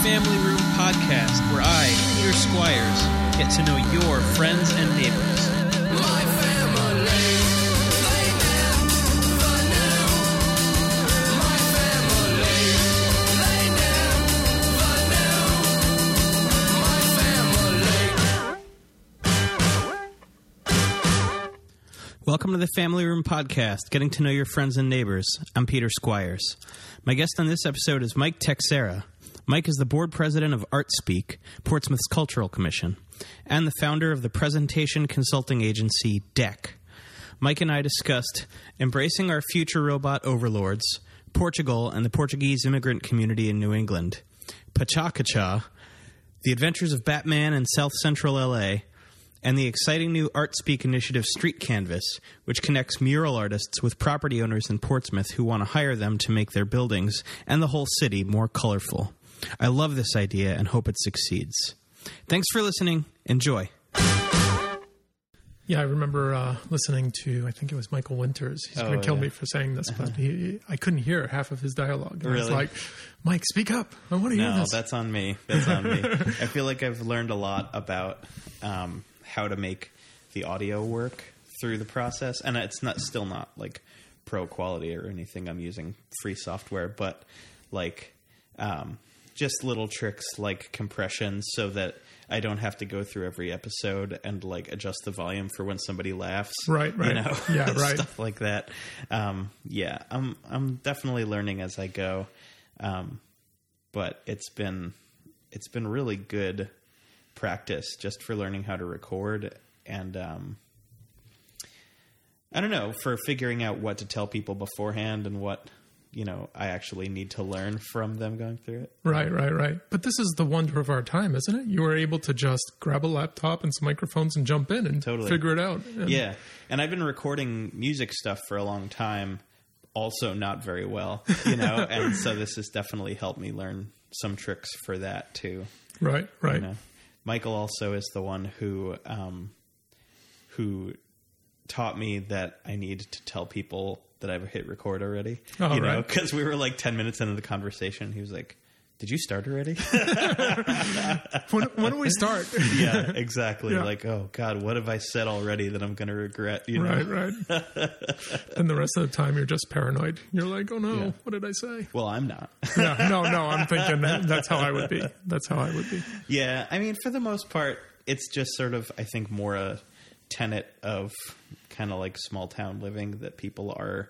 Family Room podcast, where I, Peter Squires, get to know your friends and neighbors. My family, they never knew. My family, they never knew. My family. Welcome to the Family Room podcast, getting to know your friends and neighbors. I'm Peter Squires. My guest on this episode is Mike Texera. Mike is the board president of ArtSpeak, Portsmouth's Cultural Commission, and the founder of the presentation consulting agency DEC. Mike and I discussed embracing our future robot overlords, Portugal and the Portuguese immigrant community in New England, Pachacacha, the adventures of Batman in South Central LA, and the exciting new ArtSpeak initiative Street Canvas, which connects mural artists with property owners in Portsmouth who want to hire them to make their buildings and the whole city more colorful. I love this idea and hope it succeeds. Thanks for listening. Enjoy. Yeah, I remember listening to, I think it was Michael Winters. He's going to kill me for saying this, but I couldn't hear half of his dialogue. And I was like, Mike, speak up. I want to hear this. No, that's on me. That's on me. I feel like I've learned a lot about how to make the audio work through the process. And it's still not like pro quality or anything. I'm using free software, but like just little tricks like compression so that I don't have to go through every episode and like adjust the volume for when somebody laughs. Right. You know? Yeah, right. Stuff like that. I'm definitely learning as I go. But it's been really good practice just for learning how to record and I don't know, for figuring out what to tell people beforehand and what I actually need to learn from them going through it. Right. But this is the wonder of our time, isn't it? You were able to just grab a laptop and some microphones and jump in and figure it out. Yeah. And I've been recording music stuff for a long time, also not very well, and so this has definitely helped me learn some tricks for that too. Right. Michael also is the one who taught me that I need to tell people that I've hit record already. Oh, right. Because we were like 10 minutes into the conversation. He was like, "Did you start already?" when do we start? Yeah, exactly. Yeah. Like, oh God, what have I said already that I'm going to regret? Right. And the rest of the time you're just paranoid. You're like, oh no, What did I say? Well, I'm not. Yeah, no, I'm thinking that's how I would be. Yeah, I mean, for the most part, it's just sort of, I think, more a tenet of kind of like small town living that people are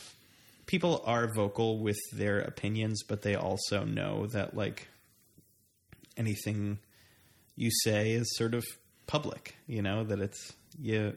vocal with their opinions, but they also know that like anything you say is sort of public, that it's you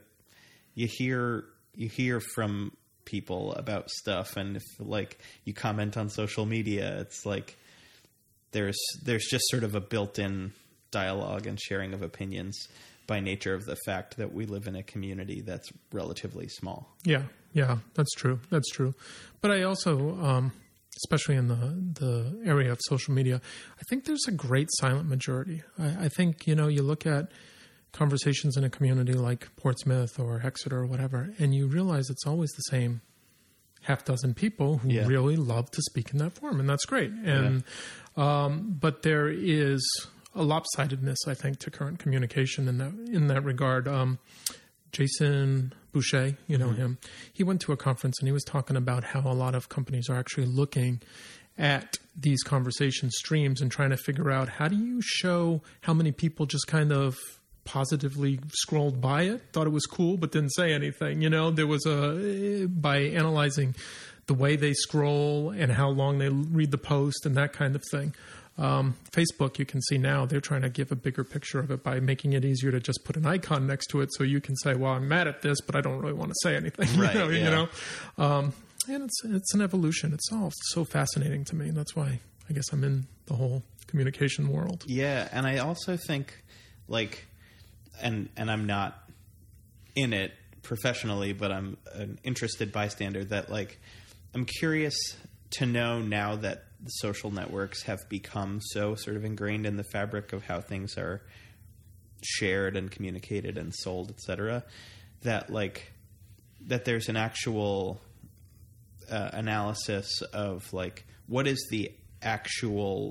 hear from people about stuff, and if like you comment on social media, it's like there's just sort of a built-in dialogue and sharing of opinions by nature of the fact that we live in a community that's relatively small. Yeah, that's true. But I also, especially in the area of social media, I think there's a great silent majority. I think, you look at conversations in a community like Portsmouth or Exeter or whatever, and you realize it's always the same half dozen people who really love to speak in that form, and that's great. And but there is a lopsidedness, I think, to current communication in that regard. Jason Boucher, him, he went to a conference and he was talking about how a lot of companies are actually looking at these conversation streams and trying to figure out how do you show how many people just kind of positively scrolled by it, thought it was cool, but didn't say anything. There was by analyzing the way they scroll and how long they read the post and that kind of thing. Facebook, you can see now they're trying to give a bigger picture of it by making it easier to just put an icon next to it, so you can say, "Well, I'm mad at this, but I don't really want to say anything." Right, And it's an evolution. It's all so fascinating to me. That's why I guess I'm in the whole communication world. Yeah, and I also think like, and I'm not in it professionally, but I'm an interested bystander that like I'm curious to know now that the social networks have become so sort of ingrained in the fabric of how things are shared and communicated and sold, etc., that like that there's an actual analysis of like what is the actual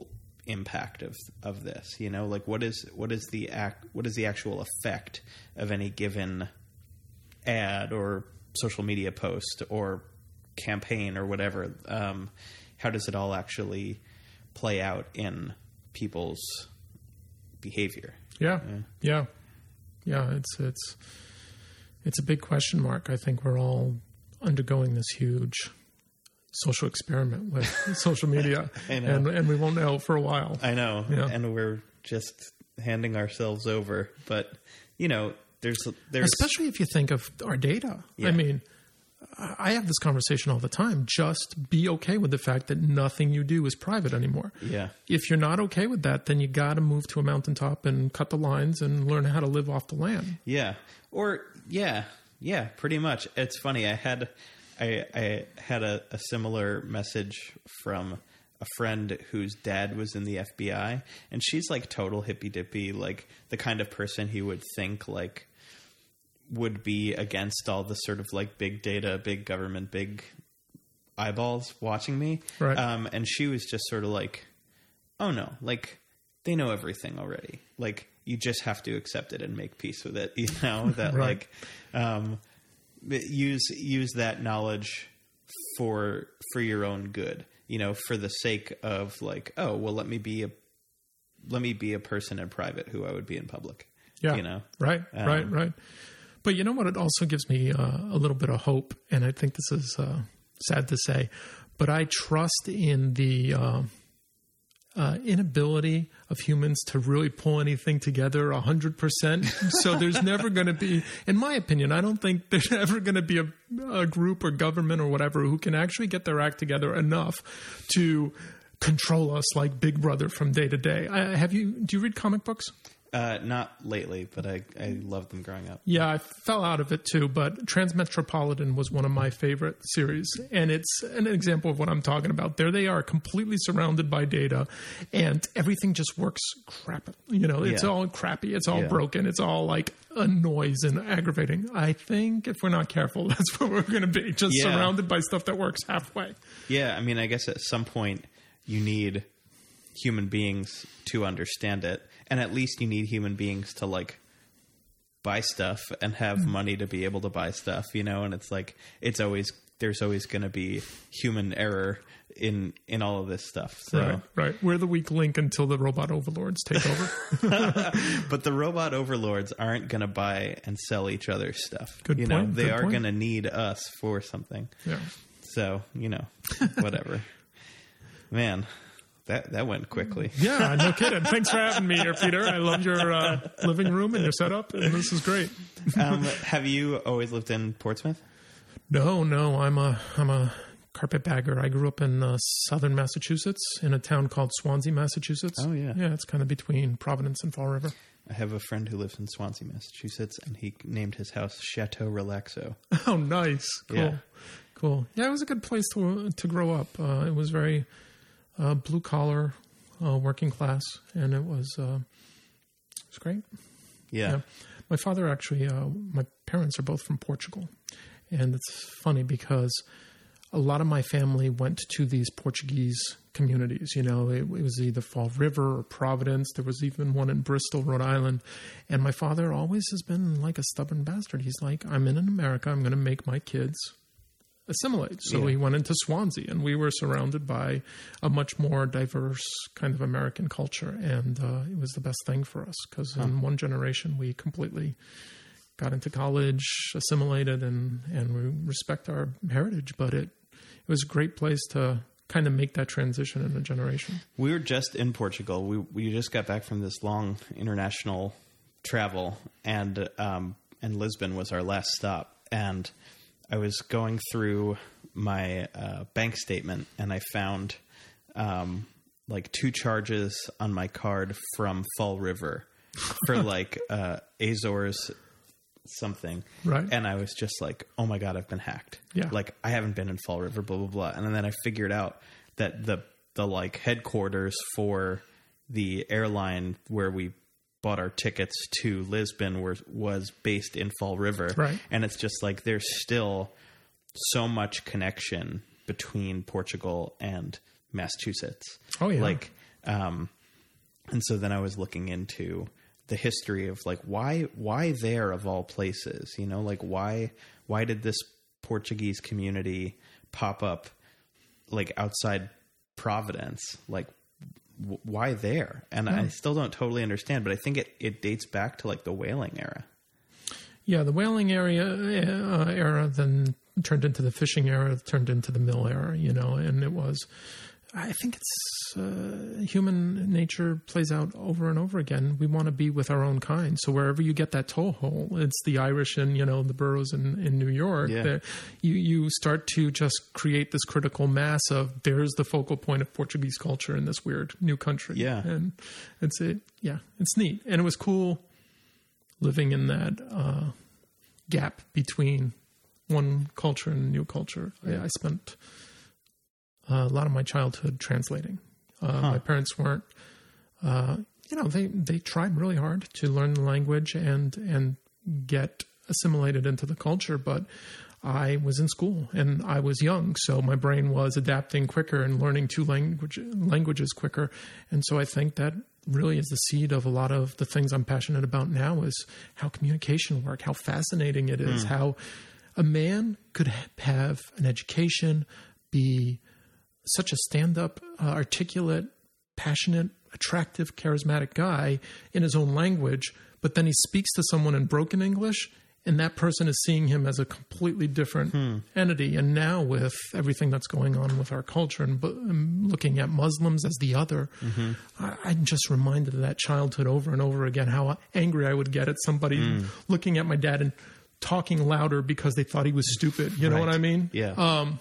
impact of this? You know, like what is the actual effect of any given ad or social media post or campaign or whatever? How does it all actually play out in people's behavior? Yeah. It's a big question mark. I think we're all undergoing this huge social experiment with social media, I know. and we won't know for a while. I know, Yeah. and we're just handing ourselves over. But you know, there's Especially if you think of our data. Yeah. I mean, I have this conversation all the time. Just be okay with the fact that nothing you do is private anymore. Yeah. If you're not okay with that, then you got to move to a mountaintop and cut the lines and learn how to live off the land. Yeah. Or yeah, pretty much. It's funny. I had a similar message from a friend whose dad was in the FBI, and she's like total hippy dippy, like the kind of person he would think like would be against all the sort of like big data, big government, big eyeballs watching me. Right. And she was just sort of like, oh no, like they know everything already. Like you just have to accept it and make peace with it. You know, that Right. use that knowledge for your own good, you know, for the sake of like, oh, well, let me be a person in private who I would be in public. Yeah. You know? Right. But you know what? It also gives me a little bit of hope, and I think this is sad to say, but I trust in the inability of humans to really pull anything together 100%. So there's never going to be, in my opinion, I don't think there's ever going to be a group or government or whatever who can actually get their act together enough to control us like Big Brother from day to day. Do you read comic books? Not lately, but I loved them growing up. Yeah, I fell out of it too, but Transmetropolitan was one of my favorite series, and it's an example of what I'm talking about. There they are, completely surrounded by data, and everything just works crap. You know, it's Yeah. all crappy, it's all Yeah. broken, it's all like a noise and aggravating. I think if we're not careful, that's what we're going to be, just Yeah. surrounded by stuff that works halfway. Yeah, I mean, I guess at some point you need human beings to understand it, and at least you need human beings to like buy stuff and have money to be able to buy stuff, you know. And it's like there's always going to be human error in all of this stuff. So, Right. We're the weak link until the robot overlords take over. but the robot overlords aren't going to buy and sell each other's stuff. Good you know, point, they good are point. going to need us for something. Yeah. So, you know, whatever. Man, that went quickly. Yeah, no kidding. Thanks for having me here, Peter. I love your living room and your setup, and this is great. Have you always lived in Portsmouth? No, I'm a carpetbagger. I grew up in southern Massachusetts in a town called Swansea, Massachusetts. Oh, yeah. Yeah, it's kind of between Providence and Fall River. I have a friend who lives in Swansea, Massachusetts, and he named his house Chateau Relaxo. Oh, nice. Cool. Yeah, it was a good place to grow up. It was very blue collar, working class, and it was great. Yeah. My father actually, my parents are both from Portugal. And it's funny because a lot of my family went to these Portuguese communities. You know, it was either Fall River or Providence. There was even one in Bristol, Rhode Island. And my father always has been like a stubborn bastard. He's like, I'm in America. I'm going to make my kids assimilate. So Yeah. he went into Swansea, and we were surrounded by a much more diverse kind of American culture. And it was the best thing for us because in one generation, we completely got into college, assimilated, and we respect our heritage. But it was a great place to kind of make that transition in a generation. We were just in Portugal. We just got back from this long international travel, and Lisbon was our last stop. And I was going through my bank statement, and I found like 2 charges on my card from Fall River for like Azores something. Right. And I was just like, oh my God, I've been hacked. Yeah. Like I haven't been in Fall River, blah, blah, blah. And then I figured out that the like headquarters for the airline where we bought our tickets to Lisbon was based in Fall River. Right. And it's just like, there's still so much connection between Portugal and Massachusetts. Oh, yeah. Like, And so then I was looking into the history of like why there of all places, you know, like why did this Portuguese community pop up like outside Providence? Like why there? And I still don't totally understand, but I think it dates back to like the whaling era. Yeah, the whaling era then turned into the fishing era, turned into the mill era, you know, and it was, I think it's human nature plays out over and over again. We want to be with our own kind. So wherever you get that toehold, it's the Irish and, you know, the boroughs in New York. Yeah. You start to just create this critical mass of there's the focal point of Portuguese culture in this weird new country. Yeah. And it's neat. And it was cool living in that gap between one culture and a new culture. Yeah. I spent a lot of my childhood translating. My parents weren't, they tried really hard to learn the language and get assimilated into the culture, but I was in school and I was young, so my brain was adapting quicker and learning two languages quicker. And so I think that really is the seed of a lot of the things I'm passionate about now is how communication works, how fascinating it is, how a man could have an education, be such a stand-up, articulate, passionate, attractive, charismatic guy in his own language, but then he speaks to someone in broken English, and that person is seeing him as a completely different entity. And now with everything that's going on with our culture and looking at Muslims as the other, I'm just reminded of that childhood over and over again, how angry I would get at somebody looking at my dad and talking louder because they thought he was stupid. You know what I mean? Yeah.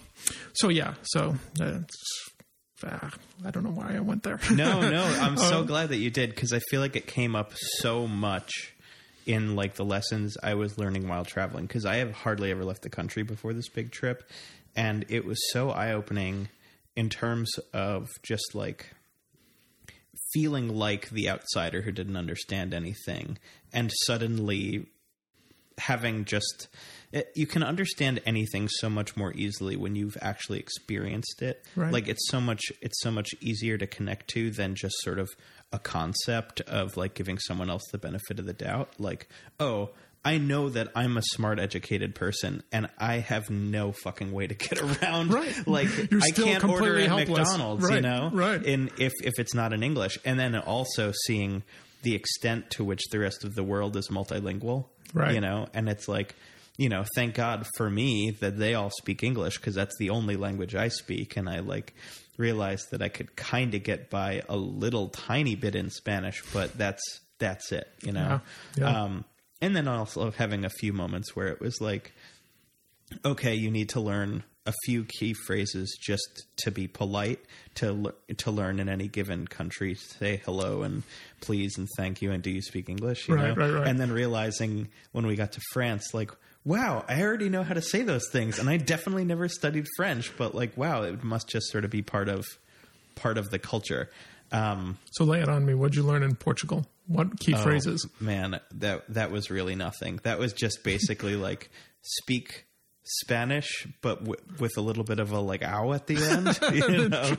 I don't know why I went there. No, I'm so glad that you did, because I feel like it came up so much in like the lessons I was learning while traveling, because I have hardly ever left the country before this big trip, and it was so eye-opening in terms of just like feeling like the outsider who didn't understand anything, and suddenly having just you can understand anything so much more easily when you've actually experienced it. Right. Like it's so much easier to connect to than just sort of a concept of like giving someone else the benefit of the doubt. Like, oh, I know that I'm a smart, educated person, and I have no fucking way to get around. Right. Like, You're I still can't order completely at helpless. McDonald's, Right, you know? right. If it's not in English. And then also seeing the extent to which the rest of the world is multilingual. Right. You know? And it's like, you know, thank God for me that they all speak English, because that's the only language I speak. And I like realized that I could kind of get by a little tiny bit in Spanish, but that's it, you know? Yeah. And then also having a few moments where it was like, okay, you need to learn a few key phrases just to be polite, to learn in any given country, say hello and please and thank you and do you speak English? You know? Right. And then realizing when we got to France, like, wow, I already know how to say those things, and I definitely never studied French, but like, wow, it must just sort of be part of the culture. So lay it on me. What'd you learn in Portugal? What key phrases? Man, that was really nothing. That was just basically like speak Spanish, but with a little bit of a like ow at the end. You know?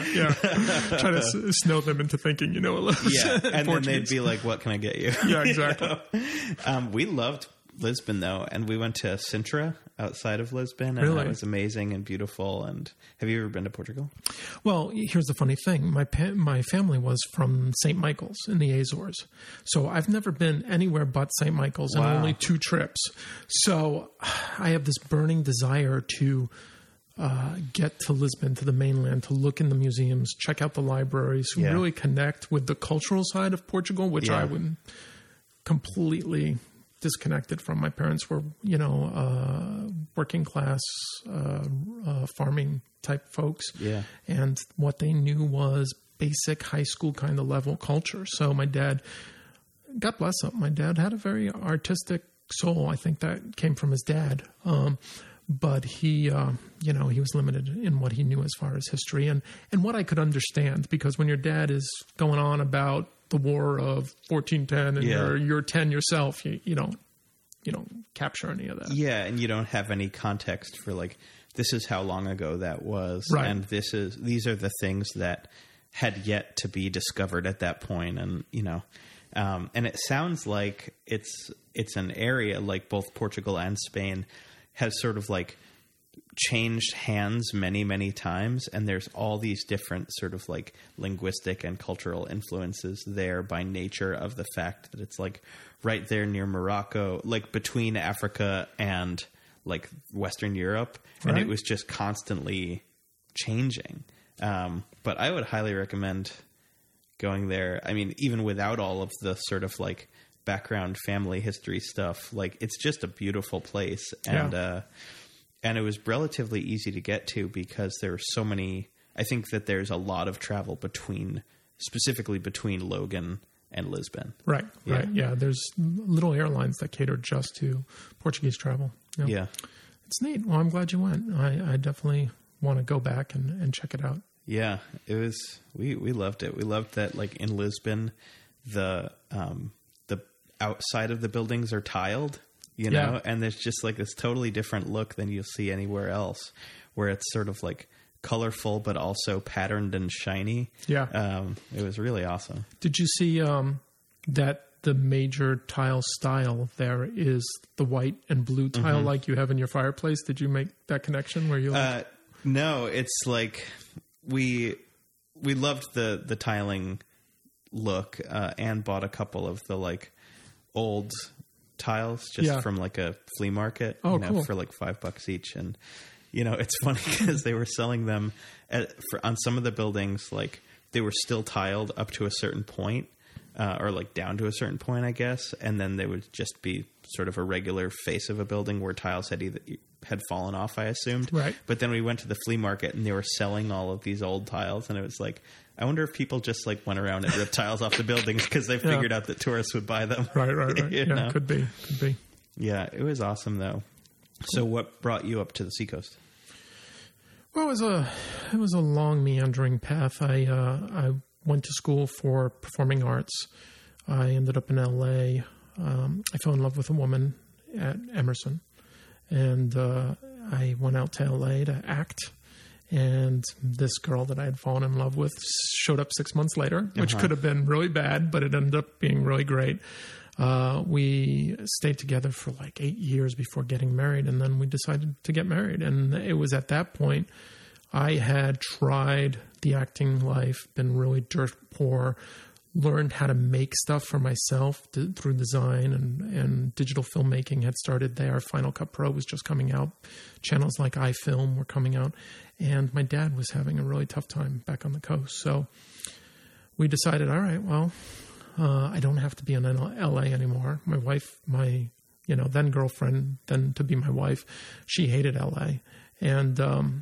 try to snow them into thinking you know a little. Yeah, and Portuguese. then they'd be like, "What can I get you?" Yeah, exactly. You know? We loved Lisbon though, and we went to Sintra outside of Lisbon, and Really? it was amazing and beautiful. And have you ever been to Portugal? Well, here's the funny thing. My family was from St. Michael's in the Azores. So I've never been anywhere but St. Michael's in Wow. only 2 trips. So I have this burning desire to get to Lisbon, to the mainland, to look in the museums, check out the libraries, Yeah. really connect with the cultural side of Portugal, which Yeah. I would completely disconnected from. My parents were, working class, farming type folks. Yeah. And what they knew was basic high school kind of level culture. So my dad, God bless him, my dad had a very artistic soul. I think that came from his dad. But he was limited in what he knew as far as history and what I could understand, because when your dad is going on about the War of 1410 and Yeah. you're 10 yourself, you don't capture any of that. Yeah, and you don't have any context for like, this is how long ago that was, Right. and these are the things that had yet to be discovered at that point. And, and it sounds like it's an area like both Portugal and Spain has sort of like changed hands many, many times. And there's all these different sort of like linguistic and cultural influences there by nature of the fact that it's like right there near Morocco, like between Africa and like Western Europe. Right. And it was just constantly changing. But I would highly recommend going there. I mean, even without all of the sort of like background family history stuff, like it's just a beautiful place. And it was relatively easy to get to because there were so many. I think that there's a lot of travel specifically between Logan and Lisbon. Right. Yeah. There's little airlines that cater just to Portuguese travel. Yeah. It's neat. Well, I'm glad you went. I definitely want to go back and check it out. Yeah, it was. We loved it. We loved that. Like in Lisbon, the outside of the buildings are tiled, and there's just like this totally different look than you'll see anywhere else, where it's sort of like colorful but also patterned and shiny. Yeah, it was really awesome. Did you see that the major tile style there is the white and blue tile like you have in your fireplace? Did you make that connection where you like? No, it's like we loved the tiling look and bought a couple of the like old tiles just from like a flea market cool. for like $5 each. And it's funny because they were selling them on some of the buildings, like they were still tiled up to a certain point or like down to a certain point, I guess, and then they would just be sort of a regular face of a building where tiles had fallen off, I assumed. Right. But then we went to the flea market and they were selling all of these old tiles, and it was like, I wonder if people just like went around and ripped tiles off the buildings because they figured out that tourists would buy them. Right. Yeah, could be. Yeah, it was awesome though. So what brought you up to the seacoast? Well, it was a long meandering path. I went to school for performing arts. I ended up in LA. I fell in love with a woman at Emerson, and I went out to LA to act. And this girl that I had fallen in love with showed up 6 months later, which could have been really bad, but it ended up being really great. We stayed together for like 8 years before getting married, and then we decided to get married. And it was at that point I had tried the acting life, been really dirt poor, learned how to make stuff for myself through design and digital filmmaking had started there. Final Cut Pro was just coming out. Channels like iFilm were coming out. And my dad was having a really tough time back on the coast. So we decided, all right, well, I don't have to be in LA anymore. My wife, my then girlfriend, then to be my wife, she hated LA. And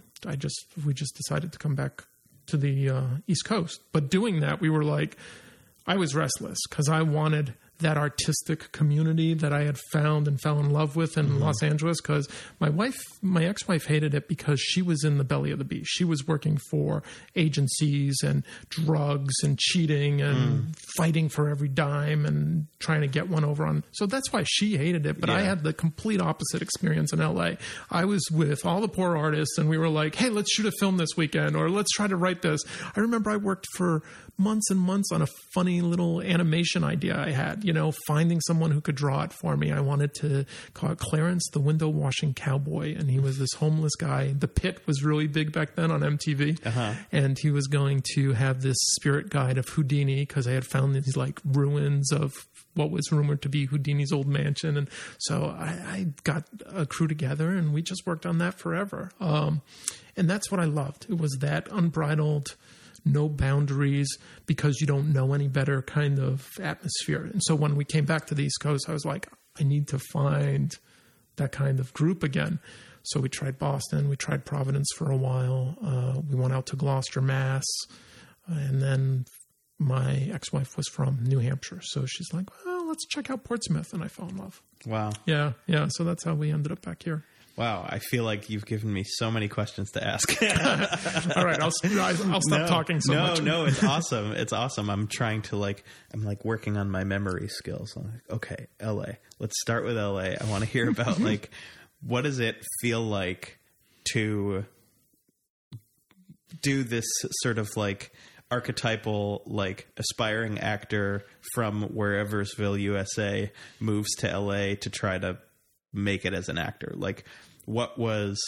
we just decided to come back to the East Coast. But doing that, we were like, I was restless because I wanted that artistic community that I had found and fell in love with in Los Angeles. Because my ex-wife hated it because she was in the belly of the beast. She was working for agencies and drugs and cheating and fighting for every dime and trying to get one over on. So that's why she hated it. But I had the complete opposite experience in LA. I was with all the poor artists and we were like, hey, let's shoot a film this weekend, or let's try to write this. I remember I worked for months and months on a funny little animation idea I had, finding someone who could draw it for me. I wanted to call it Clarence the Window Washing Cowboy, and he was this homeless guy. The Pit was really big back then on MTV, and he was going to have this spirit guide of Houdini because I had found these like ruins of what was rumored to be Houdini's old mansion. And so I got a crew together and we just worked on that forever. And that's what I loved. It was that unbridled, no boundaries, because you don't know any better kind of atmosphere. And so when we came back to the East Coast, I was like, I need to find that kind of group again. So we tried Boston, we tried Providence for a while. We went out to Gloucester, Mass. And then my ex-wife was from New Hampshire. So she's like, well, let's check out Portsmouth. And I fell in love. Wow. Yeah. So that's how we ended up back here. Wow, I feel like you've given me so many questions to ask. All right, I'll stop talking so much. No, it's awesome. It's awesome. I'm trying to I'm working on my memory skills. I'm like, okay, LA. Let's start with LA. I want to hear about what does it feel like to do this sort of archetypal, like, aspiring actor from whereversville, USA, moves to LA to try to make it as an actor? Like, what was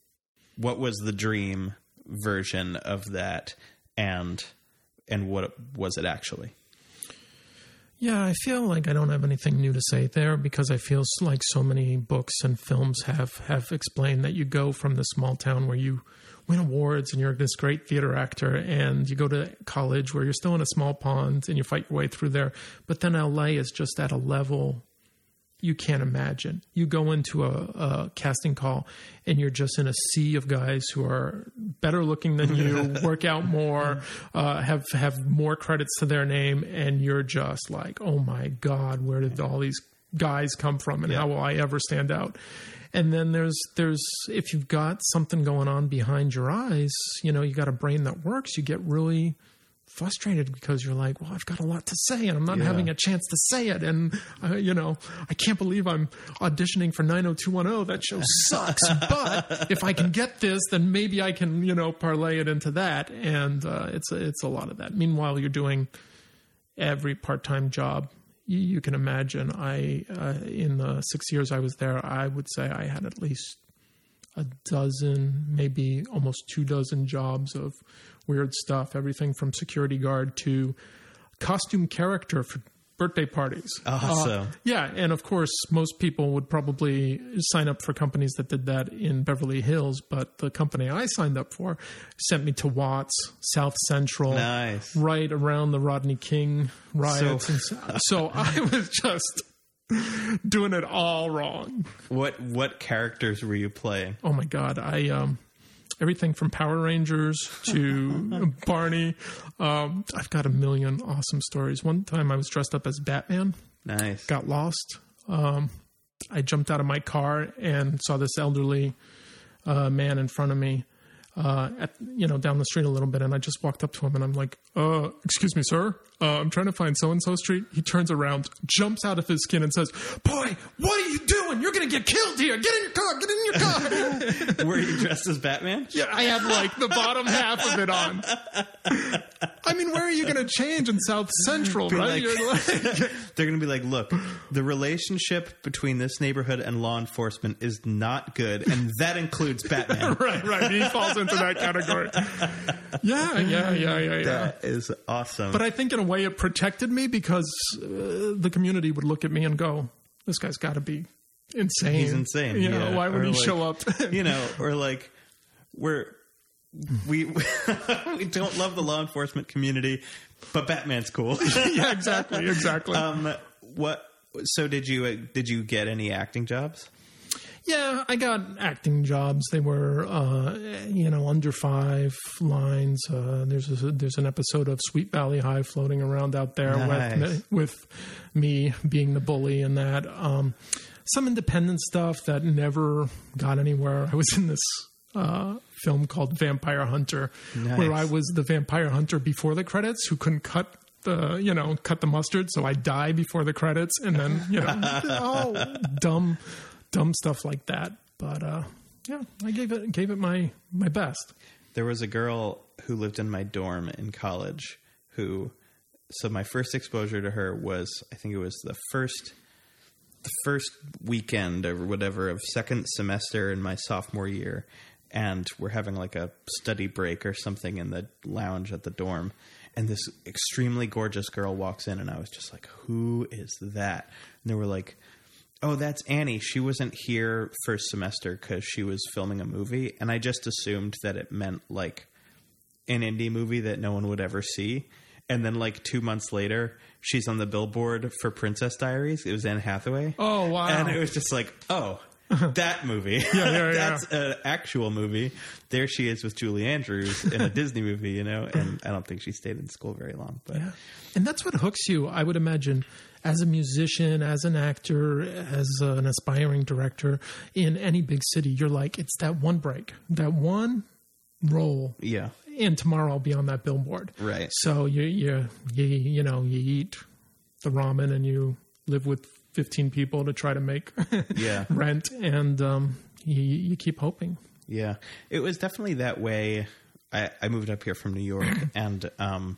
the dream version of that, and what was it actually? Yeah, I feel like I don't have anything new to say there, because I feel like so many books and films have explained that you go from the small town where you win awards and you're this great theater actor, and you go to college where you're still in a small pond and you fight your way through there. But then LA is just at a level you can't imagine. You go into a casting call and you're just in a sea of guys who are better looking than you, work out more, have more credits to their name, and you're just like, oh my God, where did all these guys come from, and how will I ever stand out? And then there's if you've got something going on behind your eyes, you know, you got a brain that works, you get really frustrated because you're like, well, I've got a lot to say and I'm not having a chance to say it. And, you know, I can't believe I'm auditioning for 90210. That show sucks. But if I can get this, then maybe I can, you know, parlay it into that. And it's a lot of that. Meanwhile, you're doing every part-time job you can imagine. In the 6 years I was there, I would say I had at least a dozen, maybe almost 24 jobs of weird stuff. Everything from security guard to costume character for birthday parties. Awesome. Yeah, and of course, most people would probably sign up for companies that did that in Beverly Hills, but the company I signed up for sent me to Watts, South Central, Nice. right around the Rodney King riots. So I was just doing it all wrong. What characters were you playing? Oh my God. Everything from Power Rangers to Barney. I've got a million awesome stories. One time I was dressed up as Batman. Nice. Got lost. I jumped out of my car and saw this elderly man in front of me, down the street a little bit. And I just walked up to him and I'm like, excuse me, sir. I'm trying to find so-and-so street. He turns around, jumps out of his skin and says, boy, what are you doing? You're going to get killed here. Get in your car. Get in your car. Were you dressed as Batman? Yeah, I had like the bottom half of it on. I mean, where are you going to change in South Central, right? They're going to be like, look, the relationship between this neighborhood and law enforcement is not good, and that includes Batman. Right. He falls into that category. Yeah. That is awesome. But I think in a way it protected me because the community would look at me and go, this guy's got to be insane. He's insane. You know, why would he show up? You know, or like we don't love the law enforcement community, but Batman's cool. Yeah, exactly. So did you get any acting jobs? Yeah, I got acting jobs. They were, under 5 lines. There's an episode of Sweet Valley High floating around out there with me being the bully and that. Some independent stuff that never got anywhere. I was in this film called Vampire Hunter, where I was the vampire hunter before the credits who couldn't cut the mustard, so I die before the credits, and then dumb stuff like that. But I gave it my best. There was a girl who lived in my dorm in college so my first exposure to her was, I think it was the first weekend or whatever of second semester in my sophomore year, and we're having like a study break or something in the lounge at the dorm, and this extremely gorgeous girl walks in, and I was just like, who is that? And they were like, oh, that's Annie. She wasn't here first semester because she was filming a movie. And I just assumed that it meant like an indie movie that no one would ever see. And then like 2 months later, she's on the billboard for Princess Diaries. It was Anne Hathaway. Oh, wow. And it was just like, oh, that movie. That's an actual movie. There she is with Julie Andrews in a Disney movie, and I don't think she stayed in school very long. But yeah. And that's what hooks you, I would imagine, as a musician, as an actor, as an aspiring director in any big city. You're like, it's that one break, that one role. Yeah. And tomorrow I'll be on that billboard. Right. So you eat the ramen and you live with 15 people to try to make rent, and you keep hoping. Yeah. It was definitely that way I moved up here from New York, and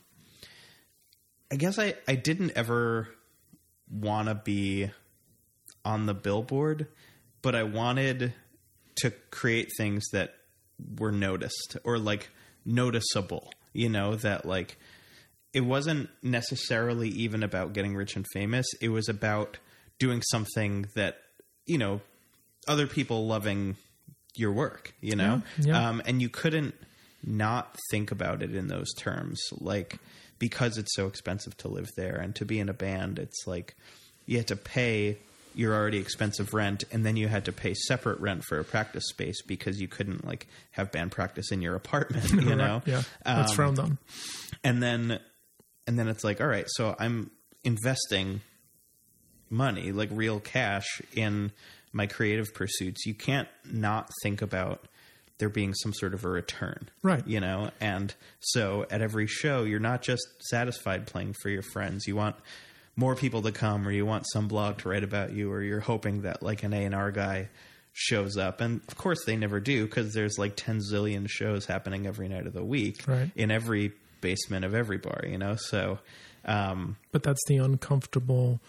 I guess I didn't ever want to be on the billboard, but I wanted to create things that were noticed or like noticeable, you know, that like it wasn't necessarily even about getting rich and famous. It was about doing something that, you know, other people loving your work, you know, and you couldn't not think about it in those terms, like, because it's so expensive to live there and to be in a band. It's like you had to pay your already expensive rent, and then you had to pay separate rent for a practice space because you couldn't like have band practice in your apartment, you know? Yeah, that's frowned on. And then it's like, all right, so I'm investing money, like real cash, in my creative pursuits. You can't not think about there being some sort of a return, right? You know? And so at every show, you're not just satisfied playing for your friends. You want more people to come, or you want some blog to write about you, or you're hoping that like an A&R guy shows up. And of course they never do, because there's like 10 zillion shows happening every night of the week, right, in every basement of every bar, you know? So, but that's the uncomfortable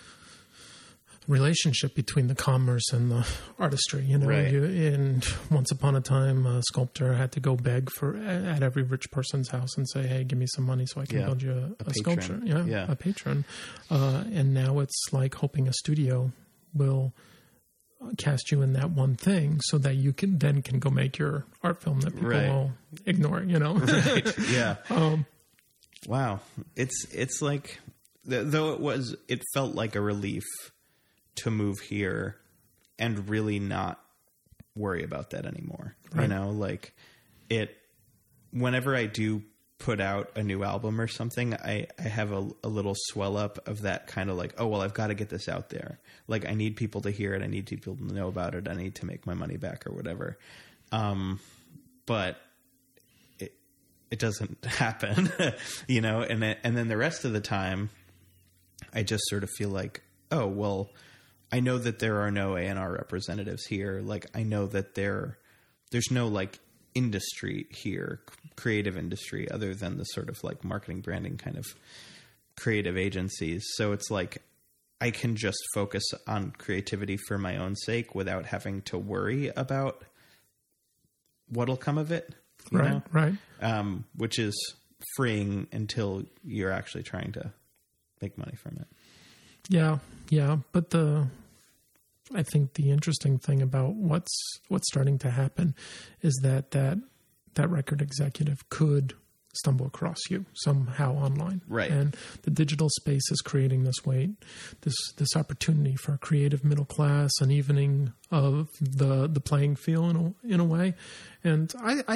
relationship between the commerce and the artistry, you know. Right. And once upon a time, a sculptor had to go beg at every rich person's house and say, "Hey, give me some money so I can build you a sculpture." A patron. And now it's like hoping a studio will cast you in that one thing so that you can go make your art film that people will ignore, you know. Right. Yeah. Wow. It's like, though it felt like a relief to move here and really not worry about that anymore. Right. You know, like whenever I do put out a new album or something, I have a little swell up of that kind of like, oh, well, I've got to get this out there. Like, I need people to hear it. I need people to know about it. I need to make my money back or whatever. But it doesn't happen, you know? And then the rest of the time, I just sort of feel like, oh, well, I know that there are no A&R representatives here. Like, I know that there's no like industry here, creative industry, other than the sort of like marketing, branding kind of creative agencies. So it's like I can just focus on creativity for my own sake without having to worry about what'll come of it. You know? Right. Which is freeing until you're actually trying to make money from it. Yeah. But I think the interesting thing about what's starting to happen is that record executive could stumble across you somehow online. Right. And the digital space is creating this opportunity for a creative middle class, an evening of the playing field in a way. And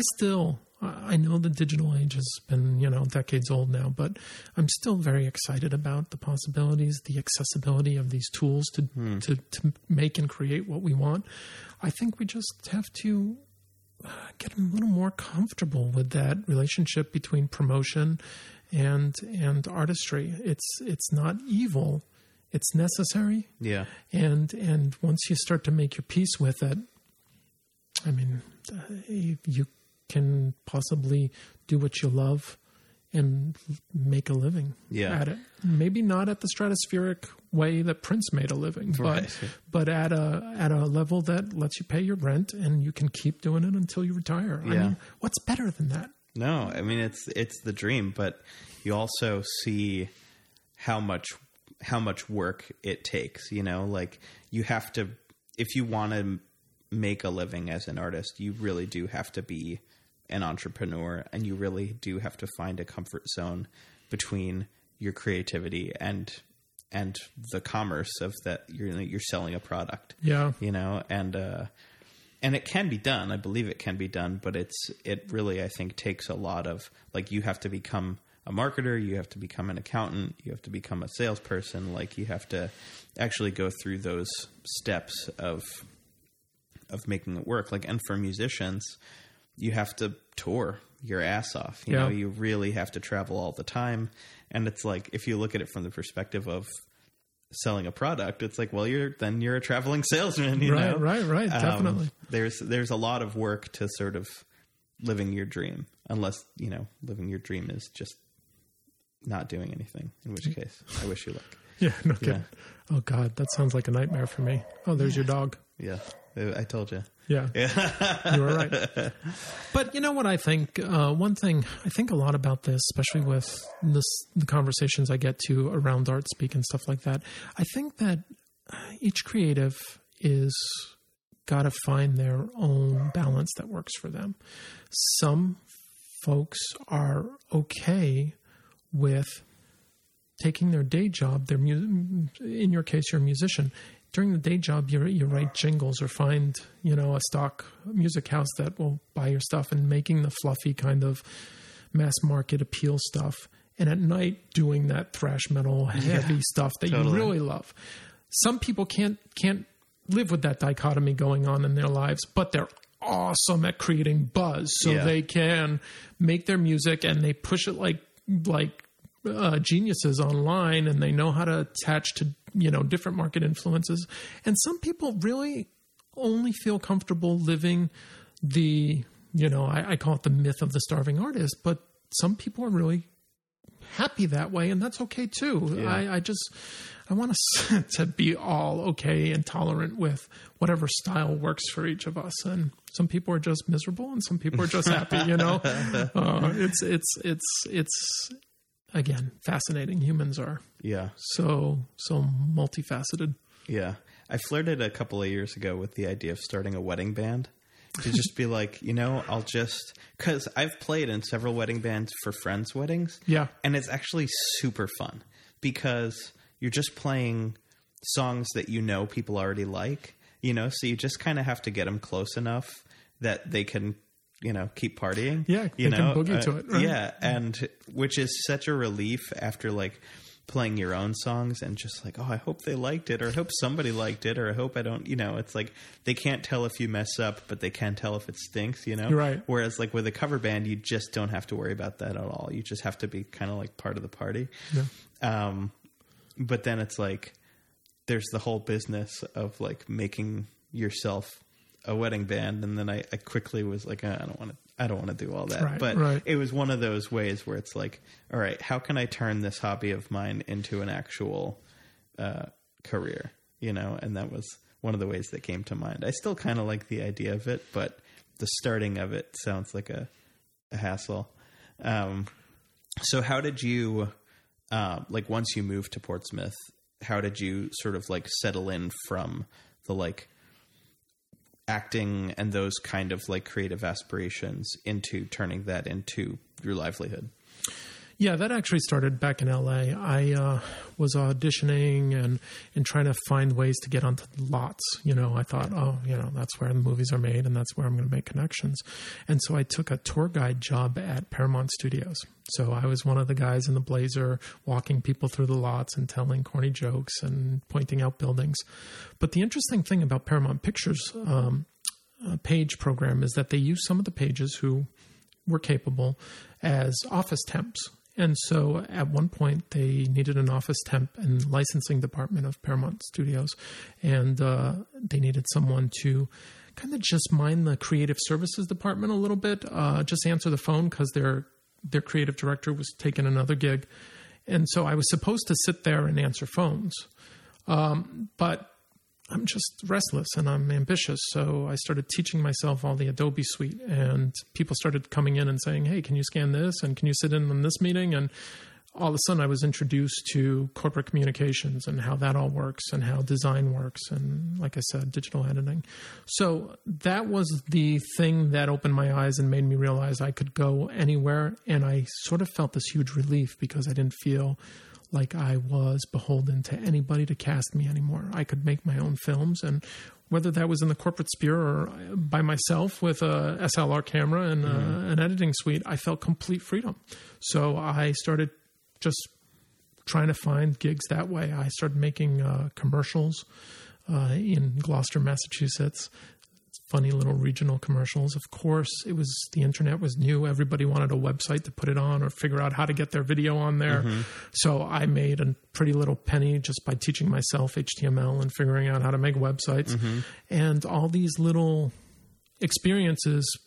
I know the digital age has been, you know, decades old now, but I'm still very excited about the possibilities, the accessibility of these tools to make and create what we want. I think we just have to get a little more comfortable with that relationship between promotion and artistry. It's not evil. It's necessary. Yeah. And once you start to make your peace with it, I mean, you can possibly do what you love and make a living at it. Maybe not at the stratospheric way that Prince made a living, but at a level that lets you pay your rent and you can keep doing it until you retire. Yeah. I mean, what's better than that? No, I mean, it's the dream, but you also see how much work it takes, you know, like you have to, if you want to make a living as an artist, you really do have to be an entrepreneur, and you really do have to find a comfort zone between your creativity and the commerce of that you're selling a product. Yeah. You know, and it can be done. I believe it can be done, but it really, I think, takes a lot of, like, you have to become a marketer, you have to become an accountant, you have to become a salesperson, like you have to actually go through those steps of making it work. Like, and for musicians, you have to tour your ass off. You know, you really have to travel all the time. And it's like, if you look at it from the perspective of selling a product, it's like, well, you're a traveling salesman, you know? Right. Definitely. There's a lot of work to sort of living your dream. unless, living your dream is just not doing anything, in which case I wish you luck. Yeah, no kidding. Oh, God, that sounds like a nightmare for me. Oh, there's your dog. Yeah, I told you. Yeah, you were right. But you know what I think? One thing I think a lot about this, especially with the conversations I get to around Art Speak and stuff like that, I think that each creative is got to find their own balance that works for them. Some folks are okay with taking their day job, in your case, you're a musician. During the day job, you write jingles or find, a stock music house that will buy your stuff and making the fluffy kind of mass market appeal stuff. And at night, doing that thrash metal heavy stuff that you really love. Some people can't live with that dichotomy going on in their lives, but they're awesome at creating buzz. So they can make their music and they push it like geniuses online, and they know how to attach to different market influences. And some people really only feel comfortable living the I call it the myth of the starving artist, but some people are really happy that way, and that's okay too. I want us to be all okay and tolerant with whatever style works for each of us. And some people are just miserable and some people are just happy, it's again, fascinating. Humans are so multifaceted. Yeah. I flirted a couple of years ago with the idea of starting a wedding band to just be like, because I've played in several wedding bands for friends' weddings. Yeah. And it's actually super fun because you're just playing songs that people already like, so you just kind of have to get them close enough that they can keep partying. Yeah, they can boogie to it. Right? Yeah, and which is such a relief after playing your own songs and just oh, I hope they liked it, or I hope somebody liked it, or I hope I don't. It's like they can't tell if you mess up, but they can tell if it stinks. Right. Whereas with a cover band, you just don't have to worry about that at all. You just have to be kind of part of the party. Yeah. But then it's there's the whole business of making yourself a wedding band, and then I quickly was I don't want to do all that. Right, but it was one of those ways where it's all right, how can I turn this hobby of mine into an actual career? And that was one of the ways that came to mind. I still kind of like the idea of it, but the starting of it sounds like a hassle. So how did you once you moved to Portsmouth, how did you sort of settle in from the acting and those kind of creative aspirations into turning that into your livelihood? Yeah, that actually started back in LA. I was auditioning and trying to find ways to get onto the lots. I thought, that's where the movies are made and that's where I'm going to make connections. And so I took a tour guide job at Paramount Studios. So I was one of the guys in the blazer walking people through the lots and telling corny jokes and pointing out buildings. But the interesting thing about Paramount Pictures' page program is that they use some of the pages who were capable as office temps. And so at one point they needed an office temp in the licensing department of Paramount Studios. And they needed someone to kind of just mind the creative services department a little bit, just answer the phone because their creative director was taking another gig. And so I was supposed to sit there and answer phones. But I'm just restless and I'm ambitious. So I started teaching myself all the Adobe suite, and people started coming in and saying, hey, can you scan this? And can you sit in on this meeting? And all of a sudden I was introduced to corporate communications and how that all works and how design works. And like I said, digital editing. So that was the thing that opened my eyes and made me realize I could go anywhere. And I sort of felt this huge relief because I didn't feel like I was beholden to anybody to cast me anymore. I could make my own films, and whether that was in the corporate sphere or by myself with a SLR camera and an editing suite, I felt complete freedom. So I started just trying to find gigs that way. I started making commercials in Gloucester, Massachusetts. Funny little regional commercials. Of course, the internet was new. Everybody wanted a website to put it on or figure out how to get their video on there. So I made a pretty little penny just by teaching myself HTML and figuring out how to make websites. And all these little experiences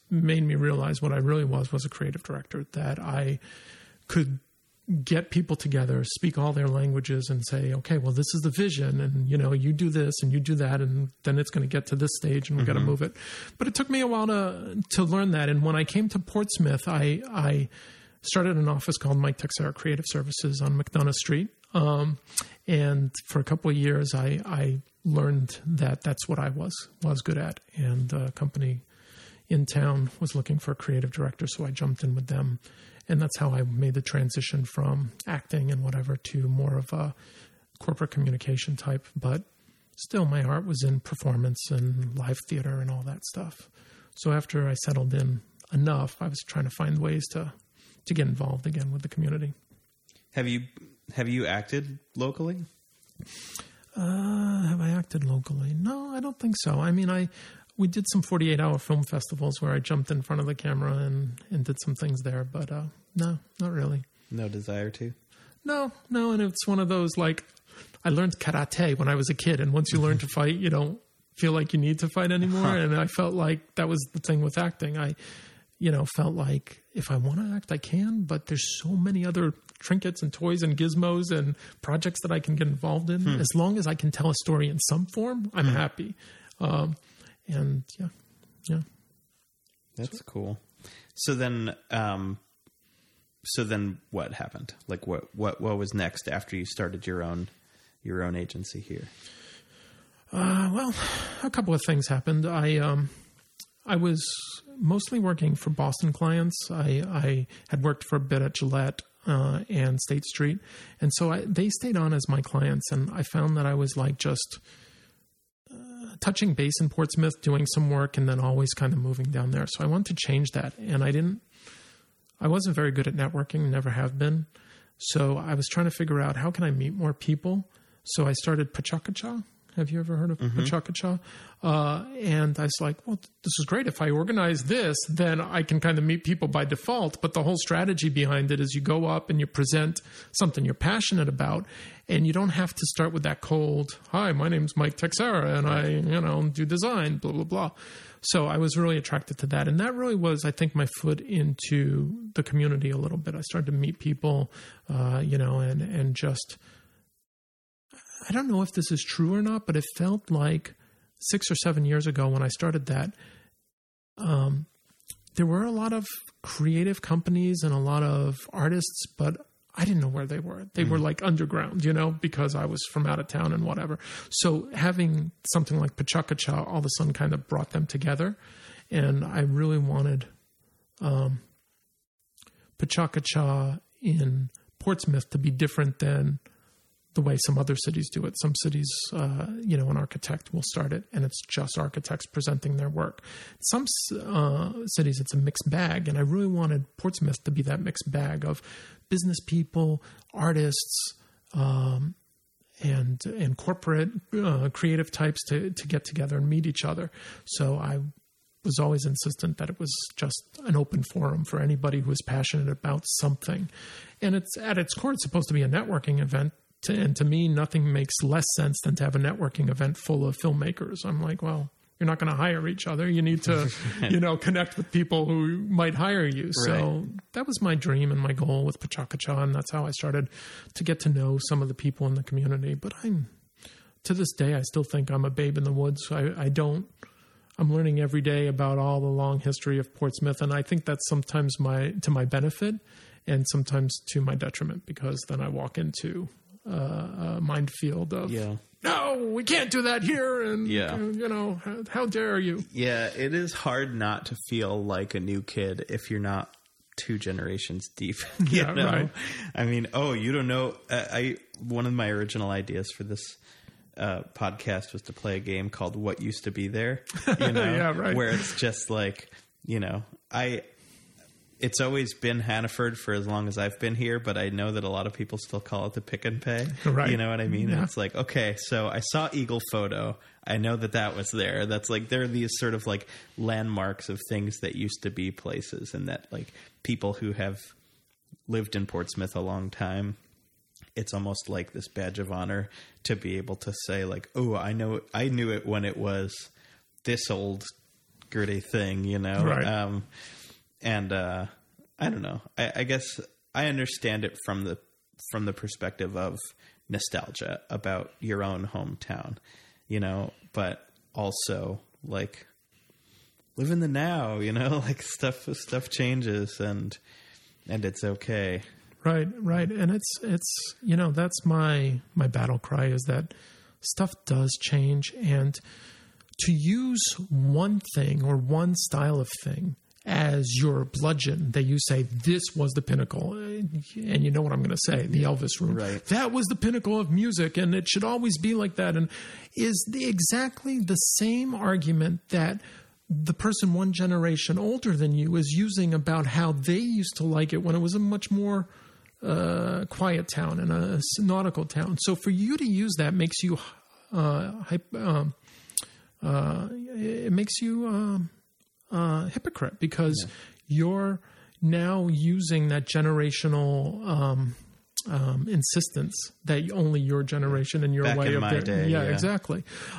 made me realize what I really was a creative director, that I could get people together, speak all their languages, and say, okay, well, this is the vision, and you do this and you do that, and then it's going to get to this stage, and we've got to move it. But it took me a while to learn that. And when I came to Portsmouth, I started an office called Mike Texera Creative Services on McDonough Street, and for a couple of years, I learned that that's what I was good at, and a company in town was looking for a creative director, so I jumped in with them. And that's how I made the transition from acting and whatever to more of a corporate communication type. But still, my heart was in performance and live theater and all that stuff. So after I settled in enough, I was trying to find ways to get involved again with the community. Have you acted locally? Have I acted locally? No, I don't think so. I mean, we did some 48-hour film festivals where I jumped in front of the camera and did some things there, but no, not really. No desire to? No, and it's one of those, like, I learned karate when I was a kid, and once you learn to fight, you don't feel like you need to fight anymore, and I felt like that was the thing with acting. I felt like if I want to act, I can, but there's so many other trinkets and toys and gizmos and projects that I can get involved in. As long as I can tell a story in some form, I'm happy. And yeah. That's cool. So then what happened? Like what was next after you started your own agency here? Well, a couple of things happened. I was mostly working for Boston clients. I had worked for a bit at Gillette and State Street, and so they stayed on as my clients, and I found that I was like just touching base in Portsmouth, doing some work, and then always kind of moving down there. So I wanted to change that. And I wasn't very good at networking, never have been. So I was trying to figure out, how can I meet more people? So I started Pachakacha. Have you ever heard of Pachakacha? And I was like, well, this is great. If I organize this, then I can kind of meet people by default. But the whole strategy behind it is you go up and you present something you're passionate about, and you don't have to start with that cold, hi, my name's Mike Texera, and I, do design, blah, blah, blah. So I was really attracted to that. And that really was, I think, my foot into the community a little bit. I started to meet people, and just, I don't know if this is true or not, but it felt like 6 or 7 years ago when I started that, there were a lot of creative companies and a lot of artists, but I didn't know where they were. They were like underground, because I was from out of town and whatever. So having something like Pachakacha all of a sudden kind of brought them together. And I really wanted Pachakacha in Portsmouth to be different than the way some other cities do it. Some cities, an architect will start it, and it's just architects presenting their work. Some cities, it's a mixed bag, and I really wanted Portsmouth to be that mixed bag of business people, artists, and corporate creative types to get together and meet each other. So I was always insistent that it was just an open forum for anybody who was passionate about something. And it's at its core, it's supposed to be a networking event. And to me, nothing makes less sense than to have a networking event full of filmmakers. I'm like, well, you're not going to hire each other. You need to, connect with people who might hire you. Right. So that was my dream and my goal with Pachakacha, and that's how I started to get to know some of the people in the community. But to this day, I still think I'm a babe in the woods. I'm learning every day about all the long history of Portsmouth, and I think that's sometimes to my benefit and sometimes to my detriment, because then I walk into a minefield of, no, we can't do that here. And, how dare you? Yeah, it is hard not to feel like a new kid if you're not 2 generations deep. Right. I mean, you don't know. One of my original ideas for this podcast was to play a game called What Used to Be There, Yeah, right. Where it's just like, it's always been Hannaford for as long as I've been here, but I know that a lot of people still call it the Pick and Pay. Right. You know what I mean? Yeah. And it's like, okay, so I saw Eagle Photo. I know that was there. That's like, there are these sort of like landmarks of things that used to be places, and that like people who have lived in Portsmouth a long time, it's almost like this badge of honor to be able to say like, oh, I knew it when it was this old skirty thing, you know? Right. And I don't know. I guess I understand it from the perspective of nostalgia about your own hometown, you know, but also like live in the now, you know, like stuff changes and it's okay. Right. And it's, you know, that's my battle cry, is that stuff does change, and to use one thing or one style of thing as your bludgeon that you say, this was the pinnacle. And you know what I'm going to say, the Elvis Room. Right. That was the pinnacle of music, and it should always be like that. And is exactly the same argument that the person one generation older than you is using about how they used to like it when it was a much more quiet town and a nautical town. So for you to use that makes you hypocrite, because you're now using that generational insistence that only your generation and your Back way in of my day, yeah, yeah. exactly.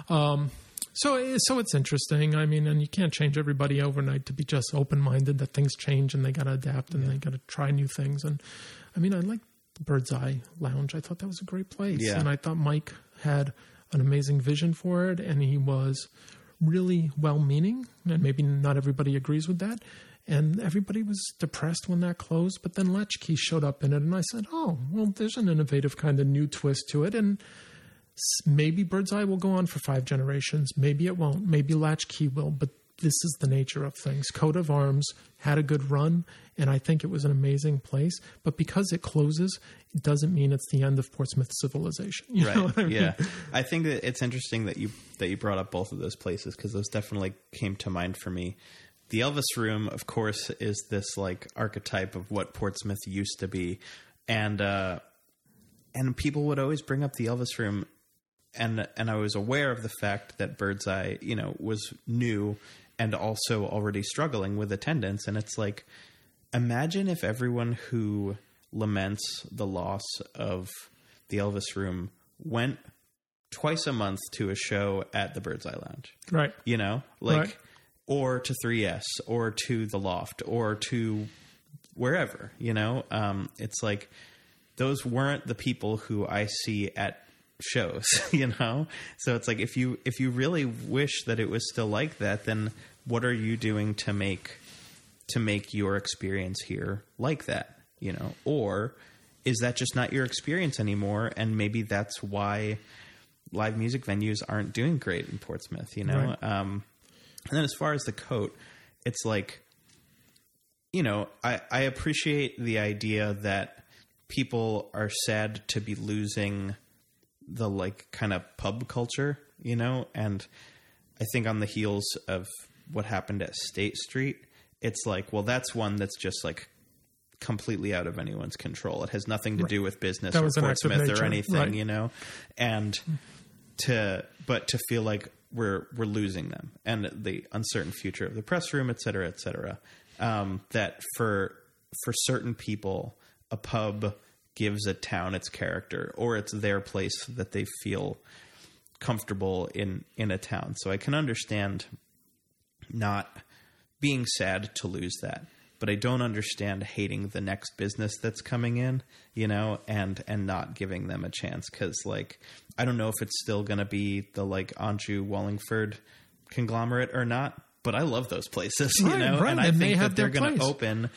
So it's interesting. I mean, and you can't change everybody overnight to be just open-minded that things change and they got to adapt and they got to try new things. And I mean, I like the Bird's Eye Lounge. I thought that was a great place. Yeah. And I thought Mike had an amazing vision for it, and he was really well-meaning, and maybe not everybody agrees with that. And everybody was depressed when that closed, but then Latchkey showed up in it, and I said, oh, well, there's an innovative kind of new twist to it, and maybe Bird's Eye will go on for 5 generations. Maybe it won't. Maybe Latchkey will, but this is the nature of things. Coat of Arms had a good run, and I think it was an amazing place. But because it closes, it doesn't mean it's the end of Portsmouth civilization. You know what I mean? Yeah. I think that it's interesting that you brought up both of those places, because those definitely came to mind for me. The Elvis Room, of course, is this like archetype of what Portsmouth used to be, and people would always bring up the Elvis Room. And I was aware of the fact that Bird's Eye, you know, was new and also already struggling with attendance. And it's like, imagine if everyone who laments the loss of the Elvis Room went twice a month to a show at the Bird's Eye Lounge. Right. You know, like, Right. or to 3S or to the Loft or to wherever, you know, it's like, those weren't the people who I see at shows, you know? So it's like, if you really wish that it was still like that, then what are you doing to make your experience here like that, you know? Or is that just not your experience anymore, and maybe that's why live music venues aren't doing great in Portsmouth, you know? Right. And then as far as the coat, it's like, you know, I appreciate the idea that people are sad to be losing the like kind of pub culture, you know, and I think on the heels of what happened at State Street, it's like, well, that's one that's just like completely out of anyone's control. It has nothing to do with business That or was an act of Portsmouth nature. or anything, Right. you know, and to feel like we're losing them, and the uncertain future of the press room, et cetera, that for certain people, a pub gives a town its character, or it's their place that they feel comfortable in a town. So I can understand not being sad to lose that, but I don't understand hating the next business that's coming in, you know, and not giving them a chance. Cause like, I don't know if it's still going to be the like Anjou Wallingford conglomerate or not, but I love those places, you Right, know, right. and I And they think have that they're their going to place. open.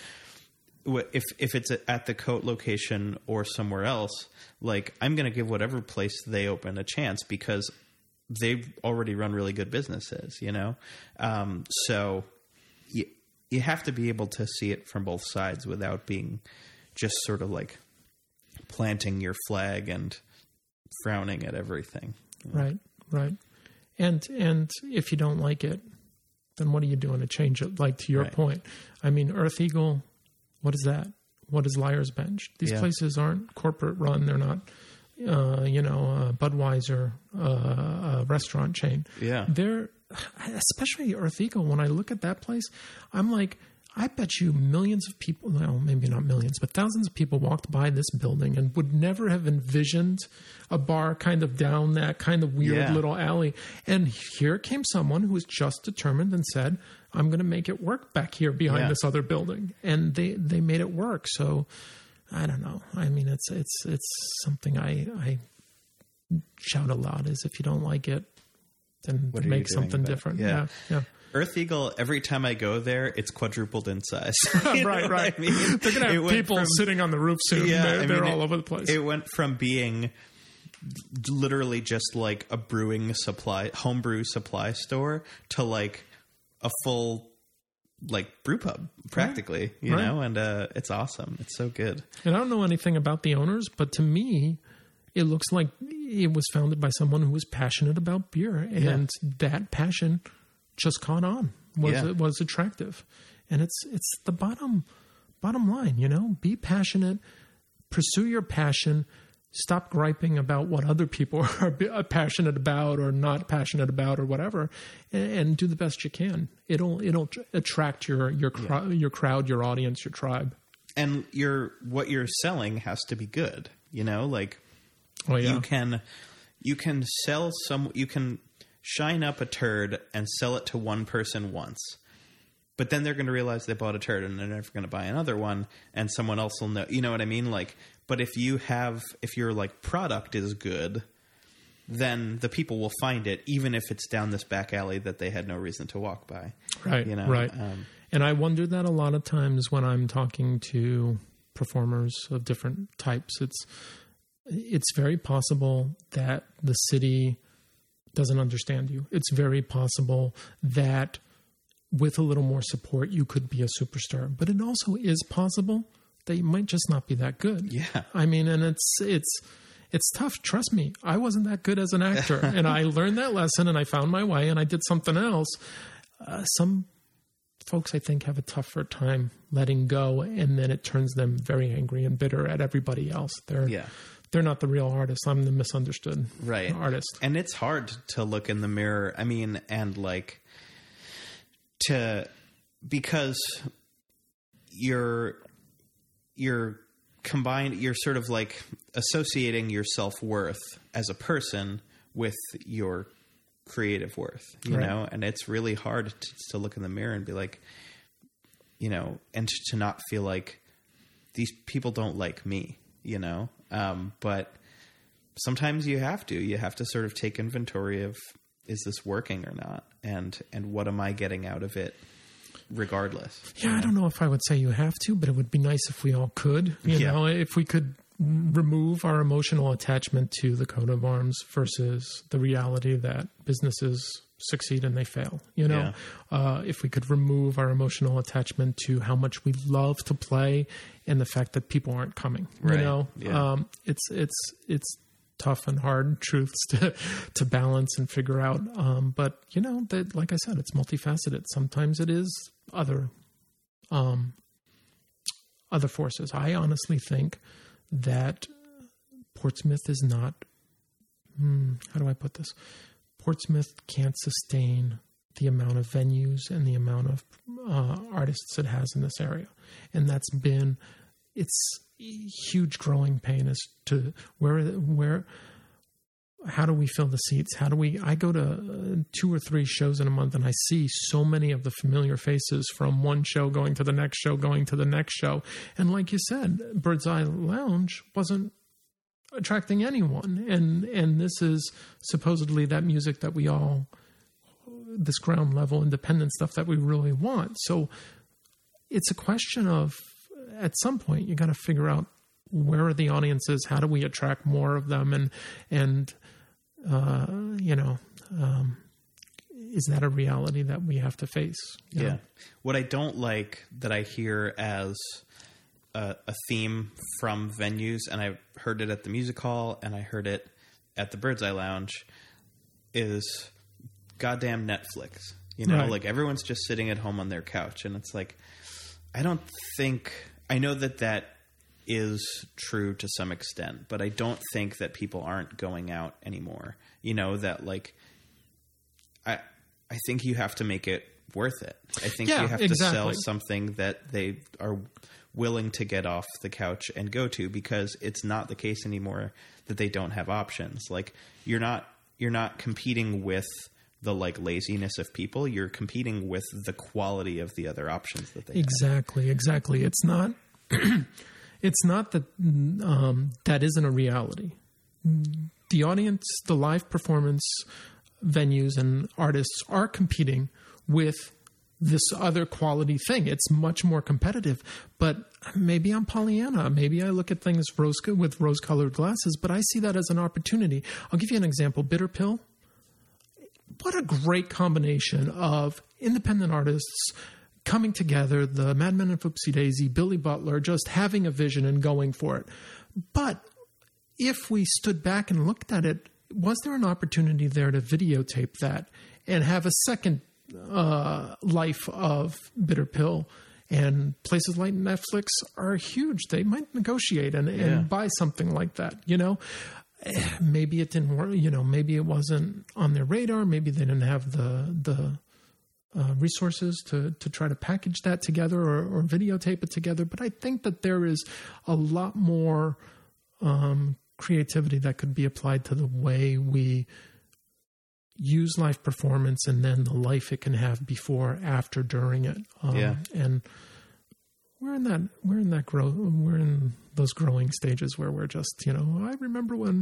If it's at the Coat location or somewhere else, like, I'm going to give whatever place they open a chance, because they've already run really good businesses, you know? So you have to be able to see it from both sides without being just sort of like planting your flag and frowning at everything. Right. And if you don't like it, then what are you doing to change it? Like, to your Right. point, I mean, Earth Eagle, what is that? What is Liar's Bench? These Yeah. places aren't corporate run. They're not, Budweiser, restaurant chain. Yeah. They're, especially Earth Eagle, when I look at that place, I'm like, I bet you millions of people, well, maybe not millions, but thousands of people walked by this building and would never have envisioned a bar kind of down that kind of weird Yeah. little alley. And here came someone who was just determined and said, I'm going to make it work back here behind Yeah. this other building. And they made it work. So I don't know. I mean, it's something I shout a lot is if you don't like it, then What are you make doing something about it? different. Yeah. Yeah. Earth Eagle, every time I go there, it's quadrupled in size. Right, You know what right. I mean? They're going to It have went people from- sitting on the roof soon. Yeah, They're all over the place. It went from being literally just like a homebrew supply store to like a full like brew pub practically, you Right. know, and it's awesome. It's so good. And I don't know anything about the owners, but to me, it looks like it was founded by someone who was passionate about beer, and that passion just caught on. Was attractive, and it's the bottom line. You know, be passionate, pursue your passion. Stop griping about what other people are passionate about or not passionate about or whatever, and do the best you can. It'll attract your crowd, your audience, your tribe. And what you're selling has to be good, you know, like Oh yeah, you can shine up a turd and sell it to one person once. But then they're going to realize they bought a turd and they're never going to buy another one, and someone else will know. You know what I mean? Like, but if your like product is good, then the people will find it, even if it's down this back alley that they had no reason to walk by. right, You know? right. And I wonder that a lot of times when I'm talking to performers of different types, it's very possible that the city doesn't understand you. It's very possible that with a little more support, you could be a superstar. But it also is possible that you might just not be that good. Yeah. I mean, and it's tough. Trust me, I wasn't that good as an actor, and I learned that lesson, and I found my way, and I did something else. Some folks, I think, have a tougher time letting go, and then it turns them very angry and bitter at everybody else. They're not the real artist. I'm the misunderstood artist. And it's hard to look in the mirror. I mean, and like because you're sort of like associating your self-worth as a person with your creative worth, you know, and it's really hard to look in the mirror and be like, you know, and to not feel like these people don't like me, you know? But sometimes you have to sort of take inventory of, is this working or not? And what am I getting out of it regardless? Yeah, I don't know if I would say you have to, but it would be nice if we all could, you know, if we could remove our emotional attachment to the coat of arms versus the reality that businesses succeed and they fail, you know. If we could remove our emotional attachment to how much we love to play and the fact that people aren't coming, you know. It's tough and hard truths to balance and figure out, but you know that, like I said, it's multifaceted. Sometimes it is other forces. I honestly think that Portsmouth is not, how do I put this? Portsmouth can't sustain the amount of venues and the amount of artists it has in this area. And that's been its huge growing pain as to where how do we fill the seats? I go to 2 or 3 shows in a month and I see so many of the familiar faces from one show going to the next show, going to the next show. And like you said, Bird's Eye Lounge wasn't attracting anyone. And this is supposedly that music that we all, this ground level independent stuff that we really want. So it's a question of, at some point, you got to figure out where are the audiences? How do we attract more of them? And you know, is that a reality that we have to face? You know? What I don't like that I hear as a theme from venues, and I heard it at the music hall and I heard it at the Bird's Eye Lounge, is goddamn Netflix. You know, like everyone's just sitting at home on their couch, and it's like, I know that is true to some extent, but I don't think that people aren't going out anymore. You know, that like, I think you have to make it worth it. I think you have to sell something that they are willing to get off the couch and go to, because it's not the case anymore that they don't have options. Like you're not competing with the like laziness of people. You're competing with the quality of the other options that they have. Exactly. It's not. It's not that that isn't a reality. The audience, the live performance venues and artists are competing with this other quality thing. It's much more competitive. But maybe I'm Pollyanna. Maybe I look at things with rose-colored glasses, but I see that as an opportunity. I'll give you an example. Bitter Pill. What a great combination of independent artists coming together, the Madmen and Foopsie Daisy, Billy Butler, just having a vision and going for it. But if we stood back and looked at it, was there an opportunity there to videotape that and have a second life of Bitter Pill? And places like Netflix are huge. They might negotiate and buy something like that, you know? Maybe it didn't work, you know, maybe it wasn't on their radar. Maybe they didn't have the resources to try to package that together or videotape it together. But I think that there is a lot more creativity that could be applied to the way we use live performance and then the life it can have before, after, during it. And we're in those growing stages where we're just, you know, I remember when,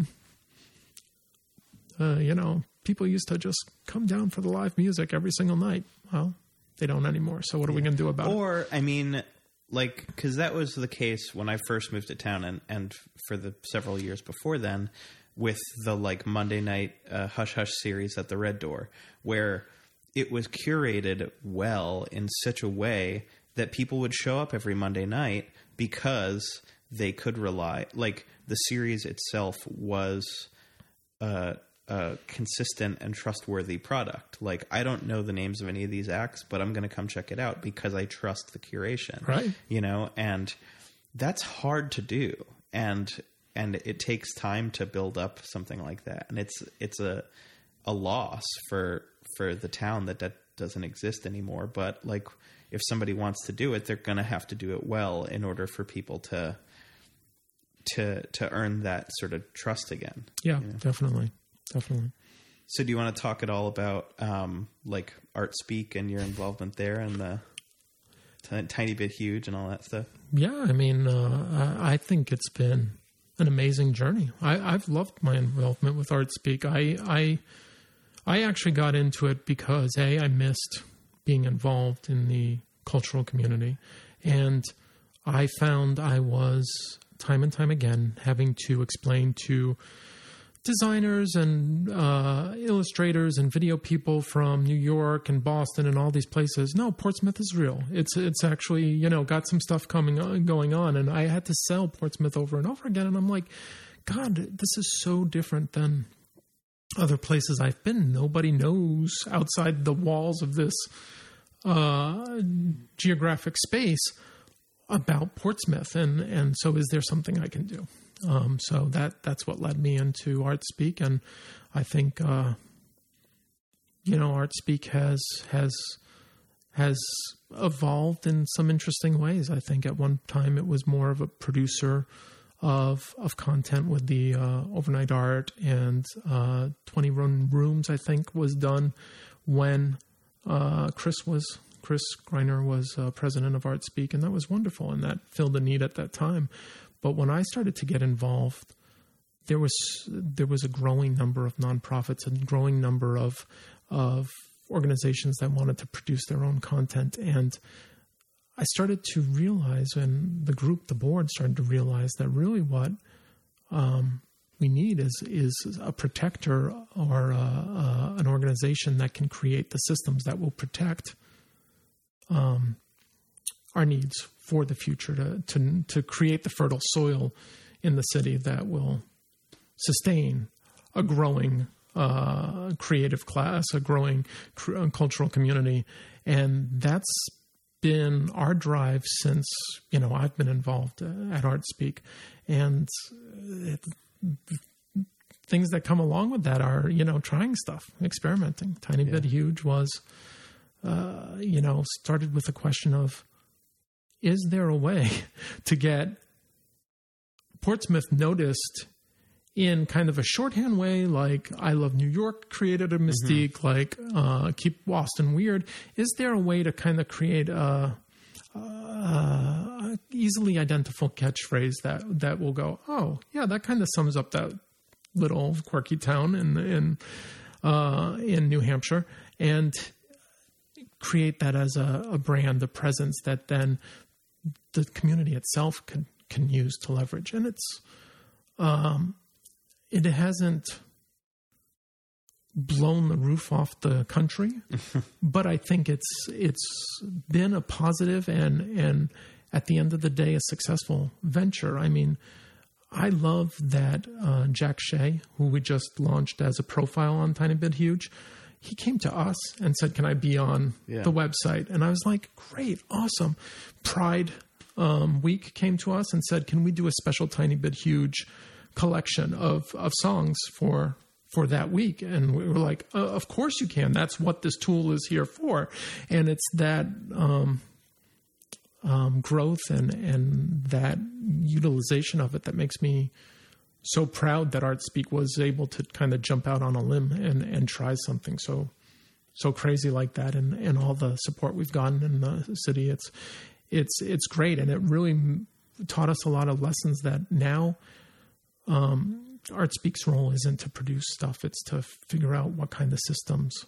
you know, people used to just come down for the live music every single night. Well, they don't anymore. So what are we going to do about it? Or, I mean, like, because that was the case when I first moved to town and for the several years before then, with the like Monday night Hush Hush series at the Red Door, where it was curated well in such a way that people would show up every Monday night because they could rely, like the series itself was a consistent and trustworthy product. Like, I don't know the names of any of these acts, but I'm going to come check it out because I trust the curation, right? You know, and that's hard to do. And it takes time to build up something like that. And it's a loss for the town that doesn't exist anymore. But like, if somebody wants to do it, they're going to have to do it well in order for people to earn that sort of trust again. Yeah, you know? Definitely. So do you want to talk at all about like Art Speak and your involvement there and the Tiny Bit Huge and all that stuff? Yeah, I mean, I think it's been an amazing journey. I've loved my involvement with Art Speak. I actually got into it because I missed being involved in the cultural community, and I found I was time and time again having to explain to designers and illustrators and video people from New York and Boston and all these places, no, Portsmouth is real. It's actually, you know, got some stuff going on. And I had to sell Portsmouth over and over again. And I'm like, God, this is so different than other places I've been. Nobody knows outside the walls of this geographic space about Portsmouth. And so is there something I can do? So that's what led me into Art Speak. And I think, you know, Art Speak has evolved in some interesting ways. I think at one time it was more of a producer of content with the overnight art, and 20 Rooms, I think, was done when Chris Greiner was president of Art Speak, and that was wonderful, and that filled a need at that time. But when I started to get involved, there was a growing number of nonprofits and growing number of organizations that wanted to produce their own content. And I started to realize, and the board started to realize, that really what we need is a protector or an organization that can create the systems that will protect our needs for the future, to create the fertile soil in the city that will sustain a growing creative class, a growing cultural community. And that's been our drive since, you know, I've been involved at Art Speak. And things that come along with that are, you know, trying stuff, experimenting. Tiny Bit Huge was, you know, started with the question of, is there a way to get Portsmouth noticed in kind of a shorthand way, like I Love New York created a mystique, like Keep Boston Weird. Is there a way to kind of create a easily identifiable catchphrase that will go, oh yeah, that kind of sums up that little quirky town in New Hampshire, and create that as a brand, a presence that then the community itself can use to leverage. And it hasn't blown the roof off the country, but I think it's been a positive and at the end of the day, a successful venture. I mean, I love that Jack Shea, who we just launched as a profile on Tiny Bit Huge, he came to us and said, can I be on the website? And I was like, great, awesome. Pride Week came to us and said, can we do a special Tiny Bit Huge collection of songs for that week? And we were like, of course you can. That's what this tool is here for. And it's that growth and that utilization of it that makes me so proud that ArtSpeak was able to kind of jump out on a limb and try something so crazy like that, and all the support we've gotten in the city. It's great, and it really taught us a lot of lessons that now ArtSpeak's role isn't to produce stuff; it's to figure out what kind of systems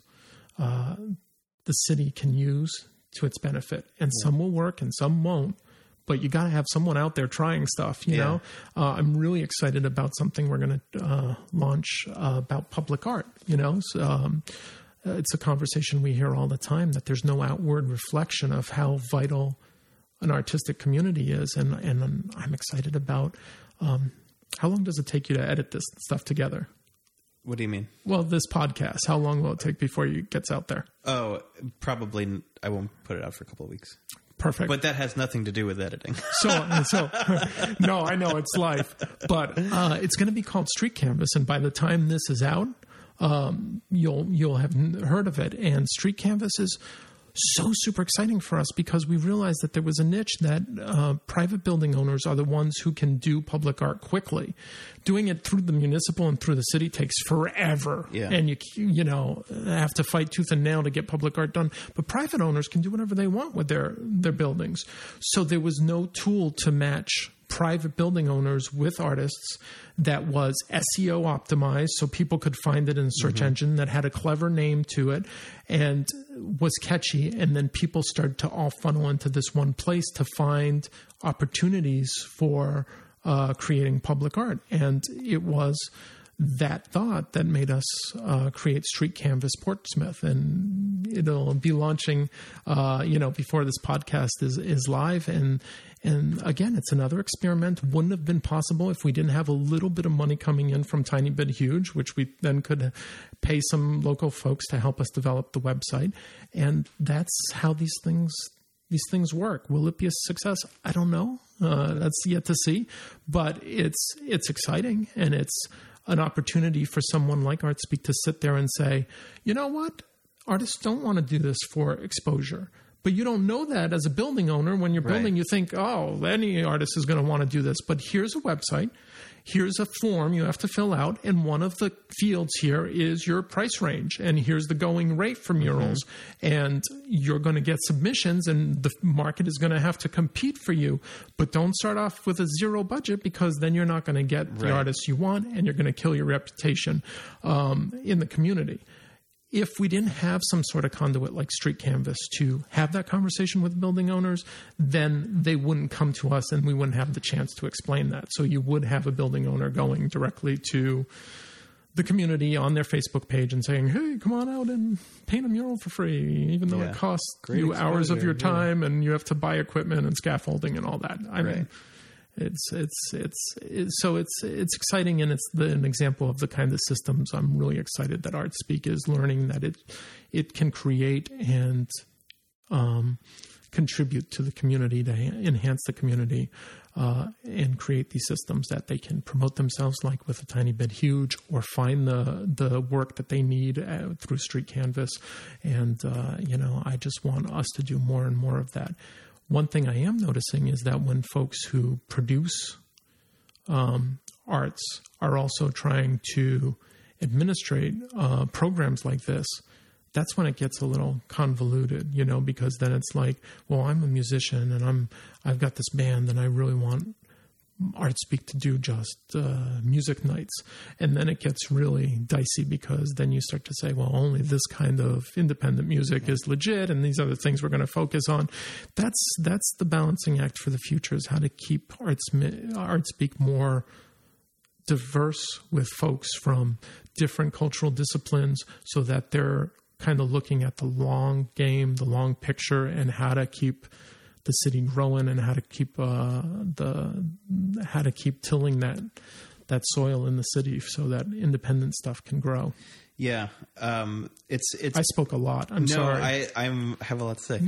the city can use to its benefit, and some will work and some won't. But you got to have someone out there trying stuff, you know? I'm really excited about something we're going to launch about public art, you know? So, it's a conversation we hear all the time, that there's no outward reflection of how vital an artistic community is. And I'm excited about how long does it take you to edit this stuff together? What do you mean? Well, this podcast, how long will it take before it gets out there? Oh, probably I won't put it out for a couple of weeks. Perfect. But that has nothing to do with editing. So no, I know it's life, but it's going to be called Street Canvas, and by the time this is out, you'll have heard of it. And Street Canvas is so super exciting for us because we realized that there was a niche that private building owners are the ones who can do public art quickly. Doing it through the municipal and through the city takes forever, and you know have to fight tooth and nail to get public art done. But private owners can do whatever they want with their buildings. So there was no tool to match private building owners with artists that was SEO optimized, so people could find it in a search engine, that had a clever name to it and was catchy. And then people started to all funnel into this one place to find opportunities for creating public art. And it was that thought that made us create Street Canvas Portsmouth, and it'll be launching, before this podcast is live. And again, it's another experiment. Wouldn't have been possible if we didn't have a little bit of money coming in from Tiny Bit Huge, which we then could pay some local folks to help us develop the website. And that's how these things work. Will it be a success? I don't know. That's yet to see. But it's exciting, and it's an opportunity for someone like ArtSpeak to sit there and say, you know what? Artists don't want to do this for exposure. But you don't know that as a building owner. When you're building, you think, oh, any artist is going to want to do this. But here's a website. Here's a form you have to fill out. And one of the fields here is your price range. And here's the going rate for murals. And you're going to get submissions, and the market is going to have to compete for you. But don't start off with a zero budget, because then you're not going to get the artists you want, and you're going to kill your reputation in the community. If we didn't have some sort of conduit like Street Canvas to have that conversation with building owners, then they wouldn't come to us, and we wouldn't have the chance to explain that. So you would have a building owner going directly to the community on their Facebook page and saying, hey, come on out and paint a mural for free, even though it costs you hours of your time and you have to buy equipment and scaffolding and all that. I mean, it's exciting, and it's an example of the kind of systems I'm really excited that ArtSpeak is learning that it can create and contribute to the community, to enhance the community, and create these systems that they can promote themselves, like with a Tiny Bit Huge, or find the work that they need through Street Canvas. And I just want us to do more and more of that. One thing I am noticing is that when folks who produce arts are also trying to administrate programs like this, that's when it gets a little convoluted, because then it's like, well, I'm a musician and I've got this band and I really want ArtSpeak to do just music nights. And then it gets really dicey because then you start to say, well, only this kind of independent music is legit and these other things we're going to focus on. That's the balancing act for the future, is how to keep ArtSpeak more diverse with folks from different cultural disciplines, so that they're kind of looking at the long game, the long picture, and how to keep the city growing and how to keep tilling that soil in the city so that independent stuff can grow. Yeah, it's. I spoke a lot. I'm sorry. I have a lot to say.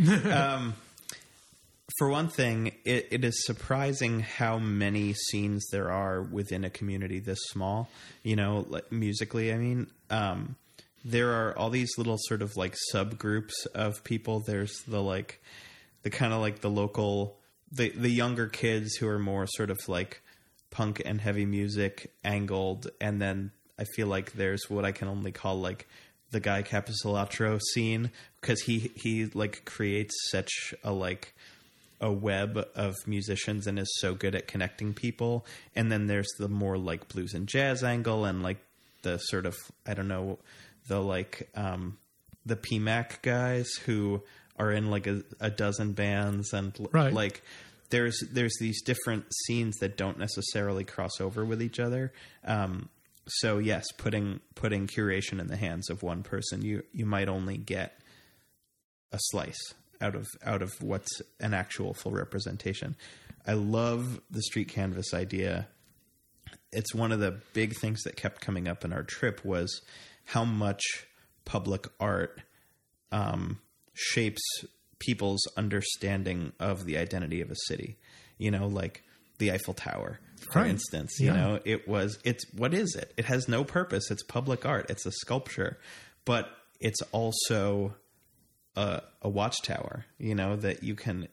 For one thing, it is surprising how many scenes there are within a community this small. Like musically, I mean, there are all these little sort of like subgroups of people. There's the kind of like the local, the younger kids who are more sort of like punk and heavy music angled, and then I feel like there's what I can only call like the Guy Capisolatro scene, because he like creates such a web of musicians and is so good at connecting people. And then there's the more like blues and jazz angle, and like the sort of, I don't know, the the PMAC guys who are in like a dozen bands, and right. like there's these different scenes that don't necessarily cross over with each other. So yes, putting curation in the hands of one person, you might only get a slice out of what's an actual full representation. I love the street canvas idea. It's one of the big things that kept coming up in our trip, was how much public art shapes people's understanding of the identity of a city. Like the Eiffel Tower, for instance. It's what is it? It has no purpose. It's public art. It's a sculpture, but it's also a watchtower, that you can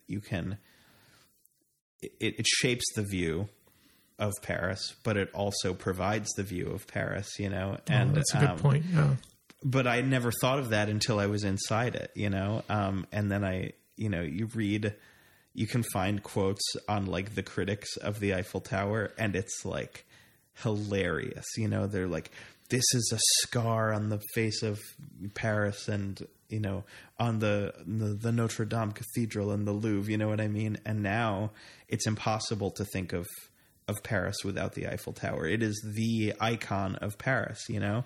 it shapes the view of Paris, but it also provides the view of Paris, and that's a good point. Yeah. But I never thought of that until I was inside it, and then you can find quotes on like the critics of the Eiffel Tower, and it's like hilarious. They're like, this is a scar on the face of Paris, and on the Notre Dame Cathedral and the Louvre, you know what I mean? And now it's impossible to think of Paris without the Eiffel Tower. It is the icon of Paris,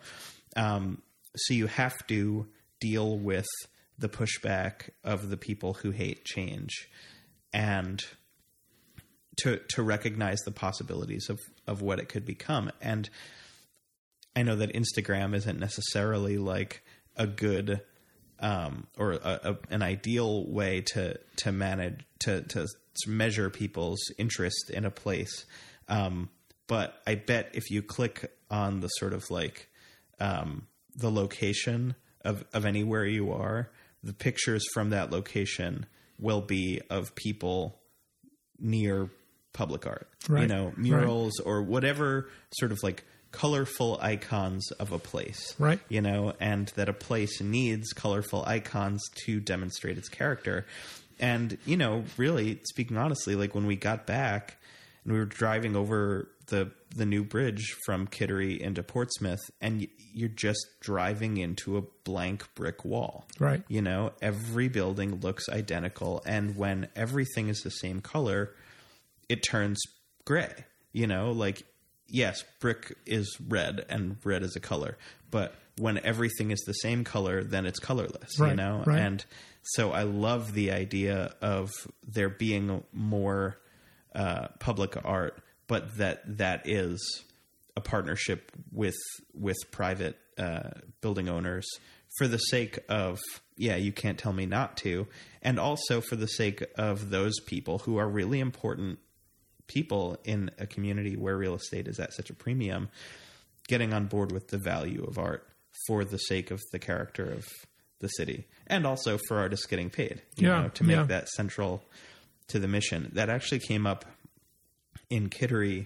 so you have to deal with the pushback of the people who hate change, and to recognize the possibilities of what it could become. And I know that Instagram isn't necessarily like a good or an ideal way to manage to measure people's interest in a place, but I bet if you click on the sort of like the location of anywhere you are, the pictures from that location will be of people near public art, right. Murals, right. Or whatever sort of like colorful icons of a place, right? And that a place needs colorful icons to demonstrate its character. And, really speaking honestly, like when we got back and we were driving over the new bridge from Kittery into Portsmouth, and you're just driving into a blank brick wall, right? Every building looks identical. And when everything is the same color, it turns gray, like, yes, brick is red and red is a color, but when everything is the same color, then it's colorless, right, right. And so I love the idea of there being more public art, but that is a partnership with private building owners for the sake of, you can't tell me not to, and also for the sake of those people who are really important people in a community where real estate is at such a premium, getting on board with the value of art for the sake of the character of the city, and also for artists getting paid, to make that central to the mission. That actually came up in Kittery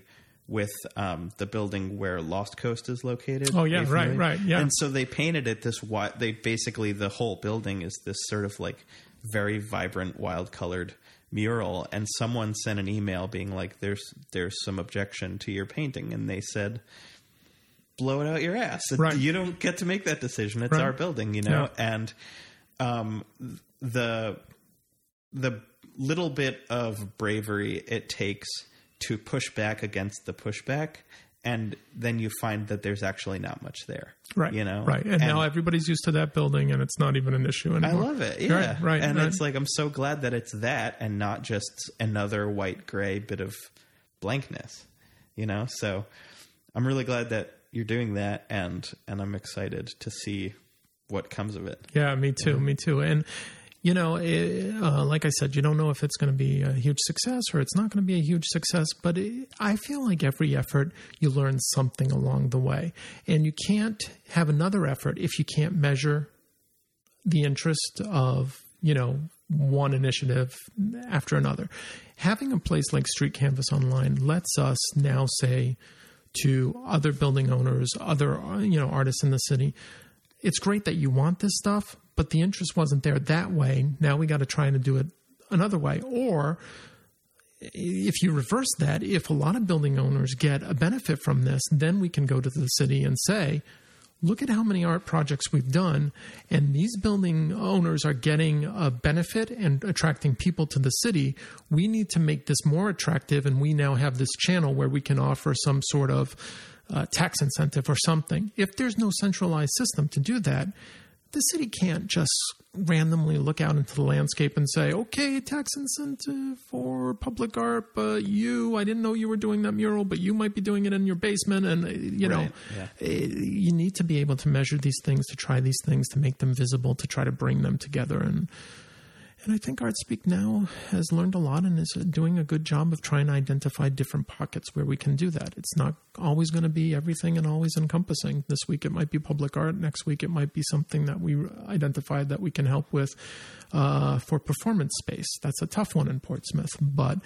with the building where Lost Coast is located. Oh, yeah, Are you familiar? right, yeah. And so they painted it this they basically, the whole building is this sort of like very vibrant, wild colored mural. And someone sent an email being like, there's some objection to your painting. And they said, blow it out your ass. Right. You don't get to make that decision. It's Right. our building, you know? Yeah. And the little bit of bravery it takes to push back against the pushback, and then you find that there's actually not much there. Right. You know? Right. And now everybody's used to that building, and it's not even an issue anymore. I love it. Yeah. Right. And it's like, I'm so glad that it's that and not just another white gray bit of blankness, you know? So I'm really glad that you're doing that, and I'm excited to see what comes of it. Yeah, me too. Yeah. Me too. And, you know, like I said, you don't know if it's going to be a huge success or it's not going to be a huge success. But I feel like every effort, you learn something along the way. And you can't have another effort if you can't measure the interest of, you know, one initiative after another. Having a place like Street Canvas Online lets us now say to other building owners, other, you know, artists in the city, it's great that you want this stuff, but the interest wasn't there that way. Now we got to try to do it another way. Or if you reverse that, if a lot of building owners get a benefit from this, then we can go to the city and say, look at how many art projects we've done, and these building owners are getting a benefit and attracting people to the city. We need to make this more attractive, and we now have this channel where we can offer some sort of tax incentive or something. If there's no centralized system to do that, the city can't just randomly look out into the landscape and say, okay, tax incentive for public art, but I didn't know you were doing that mural, but you might be doing it in your basement. And, you know, you need to be able to measure these things, to try these things, to make them visible, to try to bring them together. And I think ArtSpeak now has learned a lot and is doing a good job of trying to identify different pockets where we can do that. It's not always going to be everything and always encompassing. This week it might be public art. Next week it might be something that we identified that we can help with for performance space. That's a tough one in Portsmouth. But,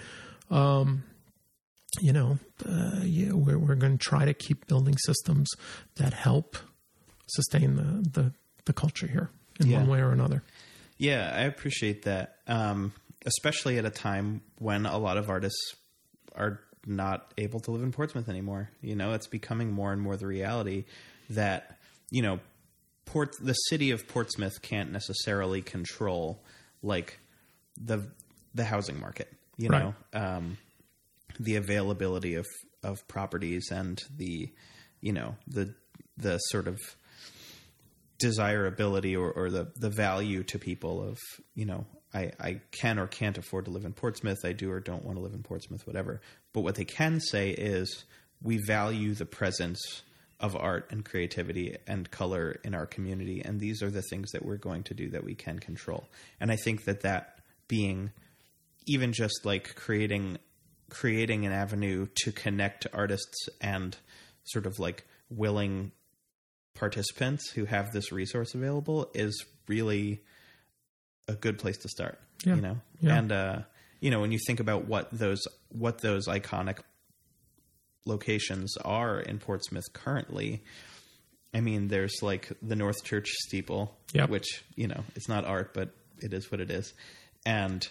you know, we're going to try to keep building systems that help sustain the culture here in one way or another. Yeah, I appreciate that, especially at a time when a lot of artists are not able to live in Portsmouth anymore. You know, it's becoming more and more the reality that, you know, the city of Portsmouth can't necessarily control, like, the housing market, you know, the availability of properties and the, you know, the sort of desirability or the value to people of, you know, I can or can't afford to live in Portsmouth. I do or don't want to live in Portsmouth, whatever. But what they can say is we value the presence of art and creativity and color in our community. And these are the things that we're going to do that we can control. And I think that being even just like creating an avenue to connect artists and sort of like willing participants who have this resource available is really a good place to start, you know? Yeah. And, you know, when you think about what those iconic locations are in Portsmouth currently, I mean, there's like the North Church steeple, which, you know, it's not art, but it is what it is. And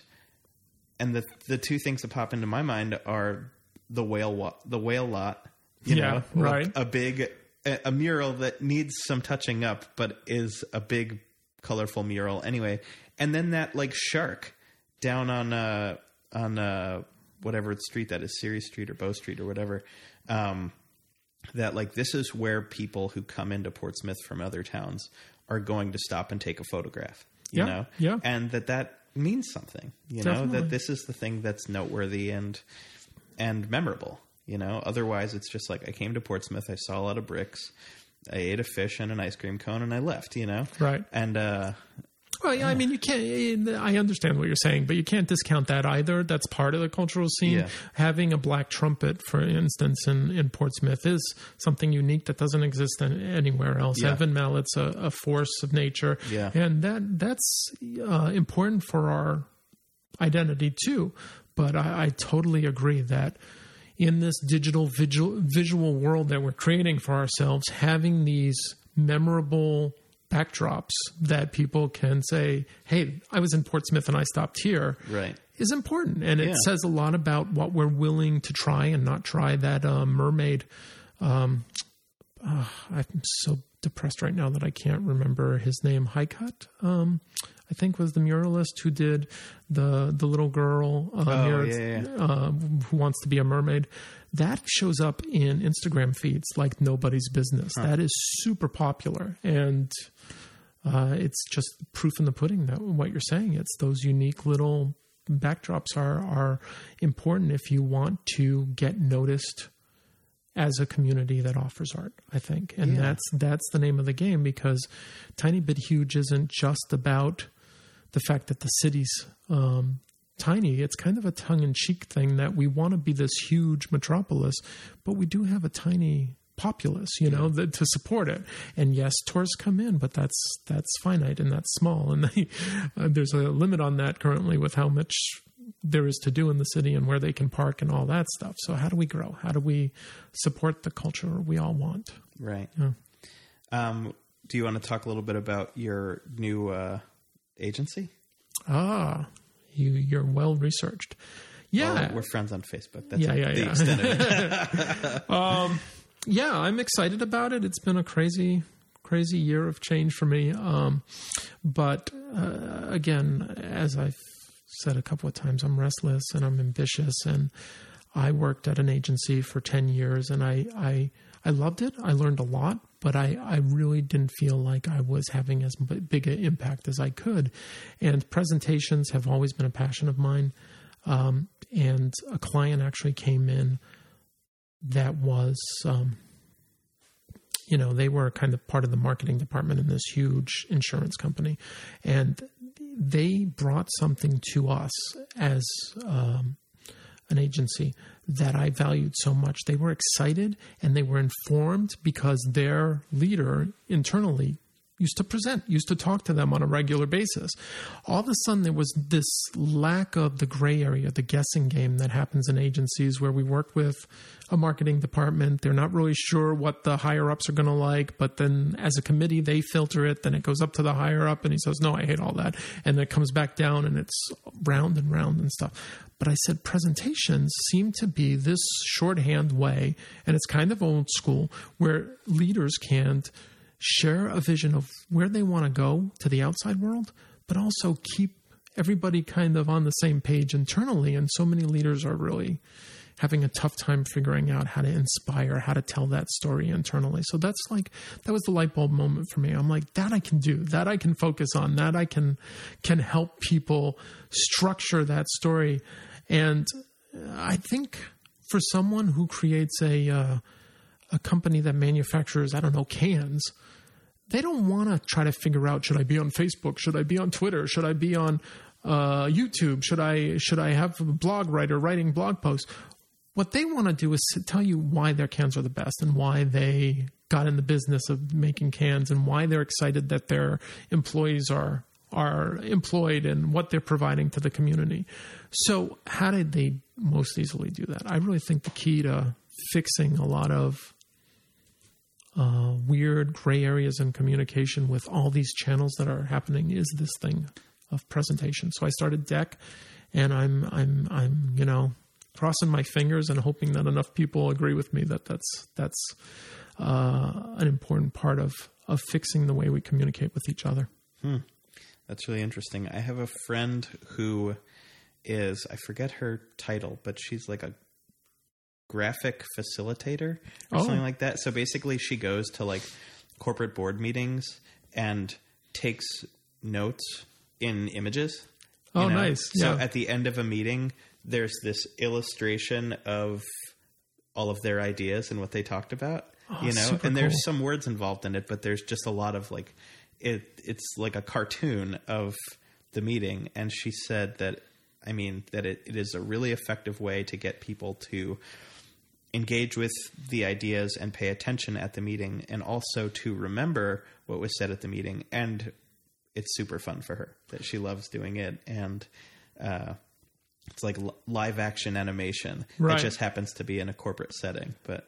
the two things that pop into my mind are the whale lot, you know, right. A mural that needs some touching up, but is a big, colorful mural anyway. And then that like shark down on whatever street that is, Ceres Street or Bow Street or whatever. That like this is where people who come into Portsmouth from other towns are going to stop and take a photograph. You know, and that means something. You know, that this is the thing that's noteworthy and memorable. You know, otherwise it's just like I came to Portsmouth, I saw a lot of bricks, I ate a fish and an ice cream cone, and I left. You know, right? And well, yeah, I mean, you can't. I understand what you're saying, but you can't discount that either. That's part of the cultural scene. Yeah. Having a black trumpet, for instance, in Portsmouth, is something unique that doesn't exist anywhere else. Yeah. Evan Mallett's a force of nature, and that's important for our identity too. But I totally agree that in this digital visual world that we're creating for ourselves, having these memorable backdrops that people can say, hey, I was in Portsmouth and I stopped here, Right. is important. And it says a lot about what we're willing to try and not try. That mermaid, I'm so depressed right now that I can't remember his name. Highcut, I think, was the muralist who did the little girl who wants to be a mermaid. That shows up in Instagram feeds like nobody's business. That is super popular, and it's just proof in the pudding that what you're saying. It's those unique little backdrops are important if you want to get noticed as a community that offers art, I think. And that's the name of the game, because Tiny Bit Huge isn't just about the fact that the city's tiny. It's kind of a tongue-in-cheek thing that we want to be this huge metropolis, but we do have a tiny populace, to support it. And yes, tourists come in, but that's finite and that's small. And there's a limit on that currently with how much there is to do in the city and where they can park and all that stuff. So how do we grow? How do we support the culture we all want? Right. Yeah. Do you want to talk a little bit about your new agency? You're well researched. Yeah. Well, we're friends on Facebook. That's the extent of it. Yeah, I'm excited about it. It's been a crazy year of change for me. But again, as I've said a couple of times, I'm restless and I'm ambitious, and I worked at an agency for 10 years and I loved it. I learned a lot, but I really didn't feel like I was having as big an impact as I could. And presentations have always been a passion of mine. And a client actually came in that was, they were kind of part of the marketing department in this huge insurance company. And they brought something to us as an agency that I valued so much. They were excited and they were informed because their leader internally used to present, used to talk to them on a regular basis. All of a sudden, there was this lack of the gray area, the guessing game that happens in agencies where we work with a marketing department. They're not really sure what the higher-ups are going to like, but then as a committee, they filter it. Then it goes up to the higher-up, and he says, no, I hate all that. And then it comes back down, and it's round and stuff. But I said presentations seem to be this shorthand way, and it's kind of old school, where leaders can't share a vision of where they want to go to the outside world, but also keep everybody kind of on the same page internally. And so many leaders are really having a tough time figuring out how to inspire, how to tell that story internally. So that was the light bulb moment for me. I'm like, that I can do, that I can focus on, that I can help people structure that story. And I think for someone who creates a company that manufactures, cans, they don't want to try to figure out, should I be on Facebook? Should I be on Twitter? Should I be on YouTube? Should I have a blog writer writing blog posts? What they want to do is tell you why their cans are the best and why they got in the business of making cans and why they're excited that their employees are employed and what they're providing to the community. So how did they most easily do that? I really think the key to fixing a lot of weird gray areas in communication with all these channels that are happening is this thing of presentation. So I started Deck, and I'm crossing my fingers and hoping that enough people agree with me that that's an important part of fixing the way we communicate with each other. That's really interesting. I have a friend who is, I forget her title, but she's like a graphic facilitator or something like that. So basically she goes to like corporate board meetings and takes notes in images. Nice. So Yeah. at the end of a meeting, there's this illustration of all of their ideas and what they talked about, super and there's cool. some words involved in it, but there's just a lot of like, it's like a cartoon of the meeting. And she said that it is a really effective way to get people to engage with the ideas and pay attention at the meeting, and also to remember what was said at the meeting. And it's super fun for her, that she loves doing it. And it's like live action animation. Right. It just happens to be in a corporate setting. But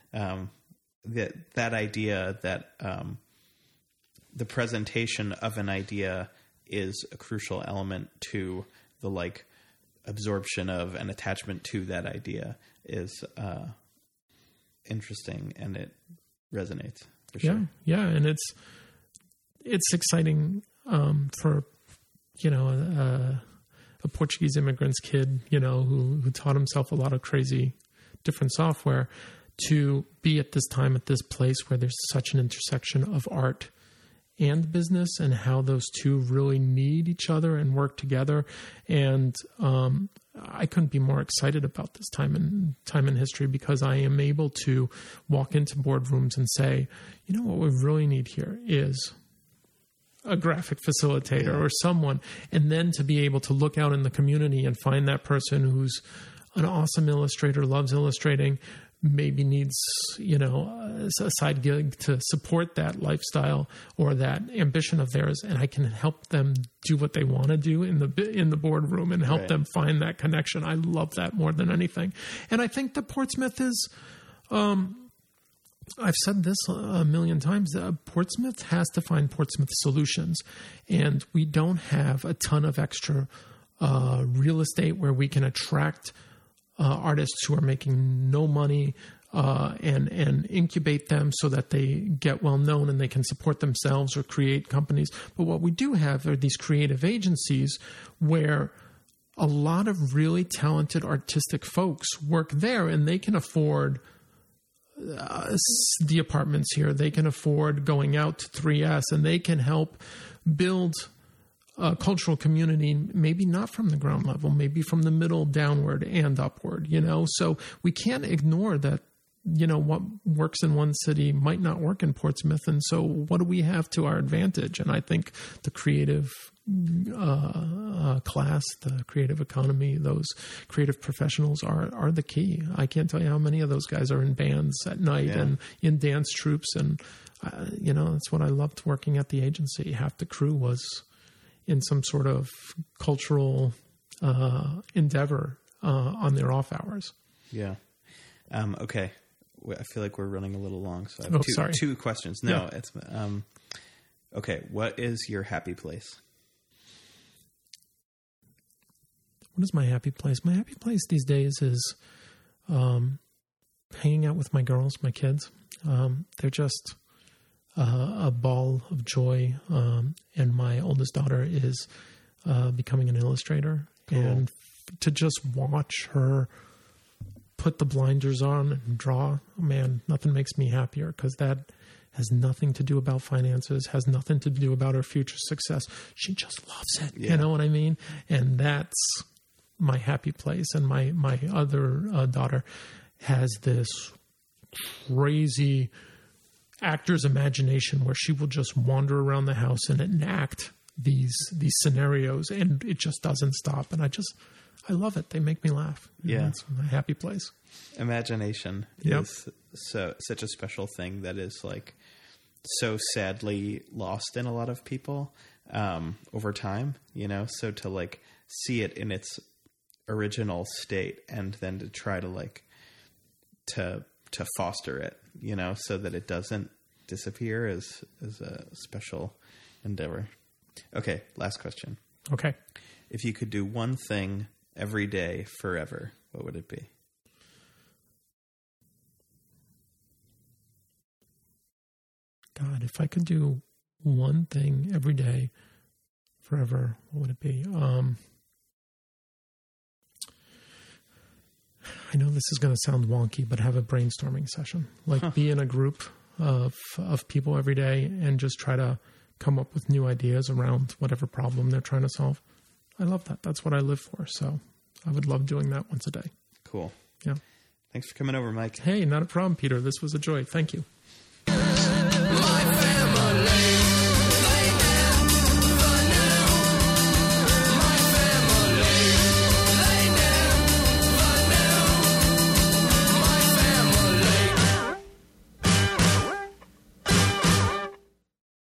that idea that the presentation of an idea is a crucial element to the like absorption of and attachment to that idea is interesting, and it resonates for sure. Yeah, and it's exciting for a Portuguese immigrant's kid, who taught himself a lot of crazy different software, to be at this time at this place where there's such an intersection of art and business, and how those two really need each other and work together. And I couldn't be more excited about this time in history, because I am able to walk into boardrooms and say, what we really need here is a graphic facilitator or someone, and then to be able to look out in the community and find that person who's an awesome illustrator, loves illustrating, maybe needs, a side gig to support that lifestyle or that ambition of theirs, and I can help them do what they want to do in the boardroom and help them find that connection. I love that more than anything. And I think that Portsmouth is, I've said this a million times, Portsmouth has to find Portsmouth solutions, and we don't have a ton of extra real estate where we can attract artists who are making no money and incubate them so that they get well known and they can support themselves or create companies. But what we do have are these creative agencies where a lot of really talented artistic folks work there, and they can afford the apartments here. They can afford going out to 3S, and they can help build a cultural community, maybe not from the ground level, maybe from the middle downward and upward, So we can't ignore that, what works in one city might not work in Portsmouth. And so what do we have to our advantage? And I think the creative class, the creative economy, those creative professionals are the key. I can't tell you how many of those guys are in bands at night and in dance troupes. And, that's what I loved working at the agency. Half the crew was in some sort of cultural endeavor on their off hours. Yeah. Okay. I feel like we're running a little long, so I have two questions. No, it's okay. What is your happy place? What is my happy place? My happy place these days is hanging out with my girls, my kids. They're just a ball of joy, and my oldest daughter is becoming an illustrator. Cool. And to just watch her put the blinders on and draw, man, nothing makes me happier, because that has nothing to do about finances, has nothing to do about her future success. She just loves it. You know what I mean? And that's my happy place. And my other daughter has this crazy actor's imagination where she will just wander around the house and enact these scenarios, and it just doesn't stop. And I love it. They make me laugh. Yeah. It's my happy place. Imagination is such a special thing that is like so sadly lost in a lot of people over time, so to like see it in its original state and then to try to like to foster it, so that it doesn't disappear is a special endeavor. Okay. Last question. Okay. If you could do one thing every day forever, what would it be? God, if I could do one thing every day forever, what would it be? I know this is going to sound wonky, but have a brainstorming session. Like be in a group of people every day and just try to come up with new ideas around whatever problem they're trying to solve. I love that. That's what I live for. So I would love doing that once a day. Cool. Yeah. Thanks for coming over, Mike. Hey, not a problem, Peter. This was a joy. Thank you.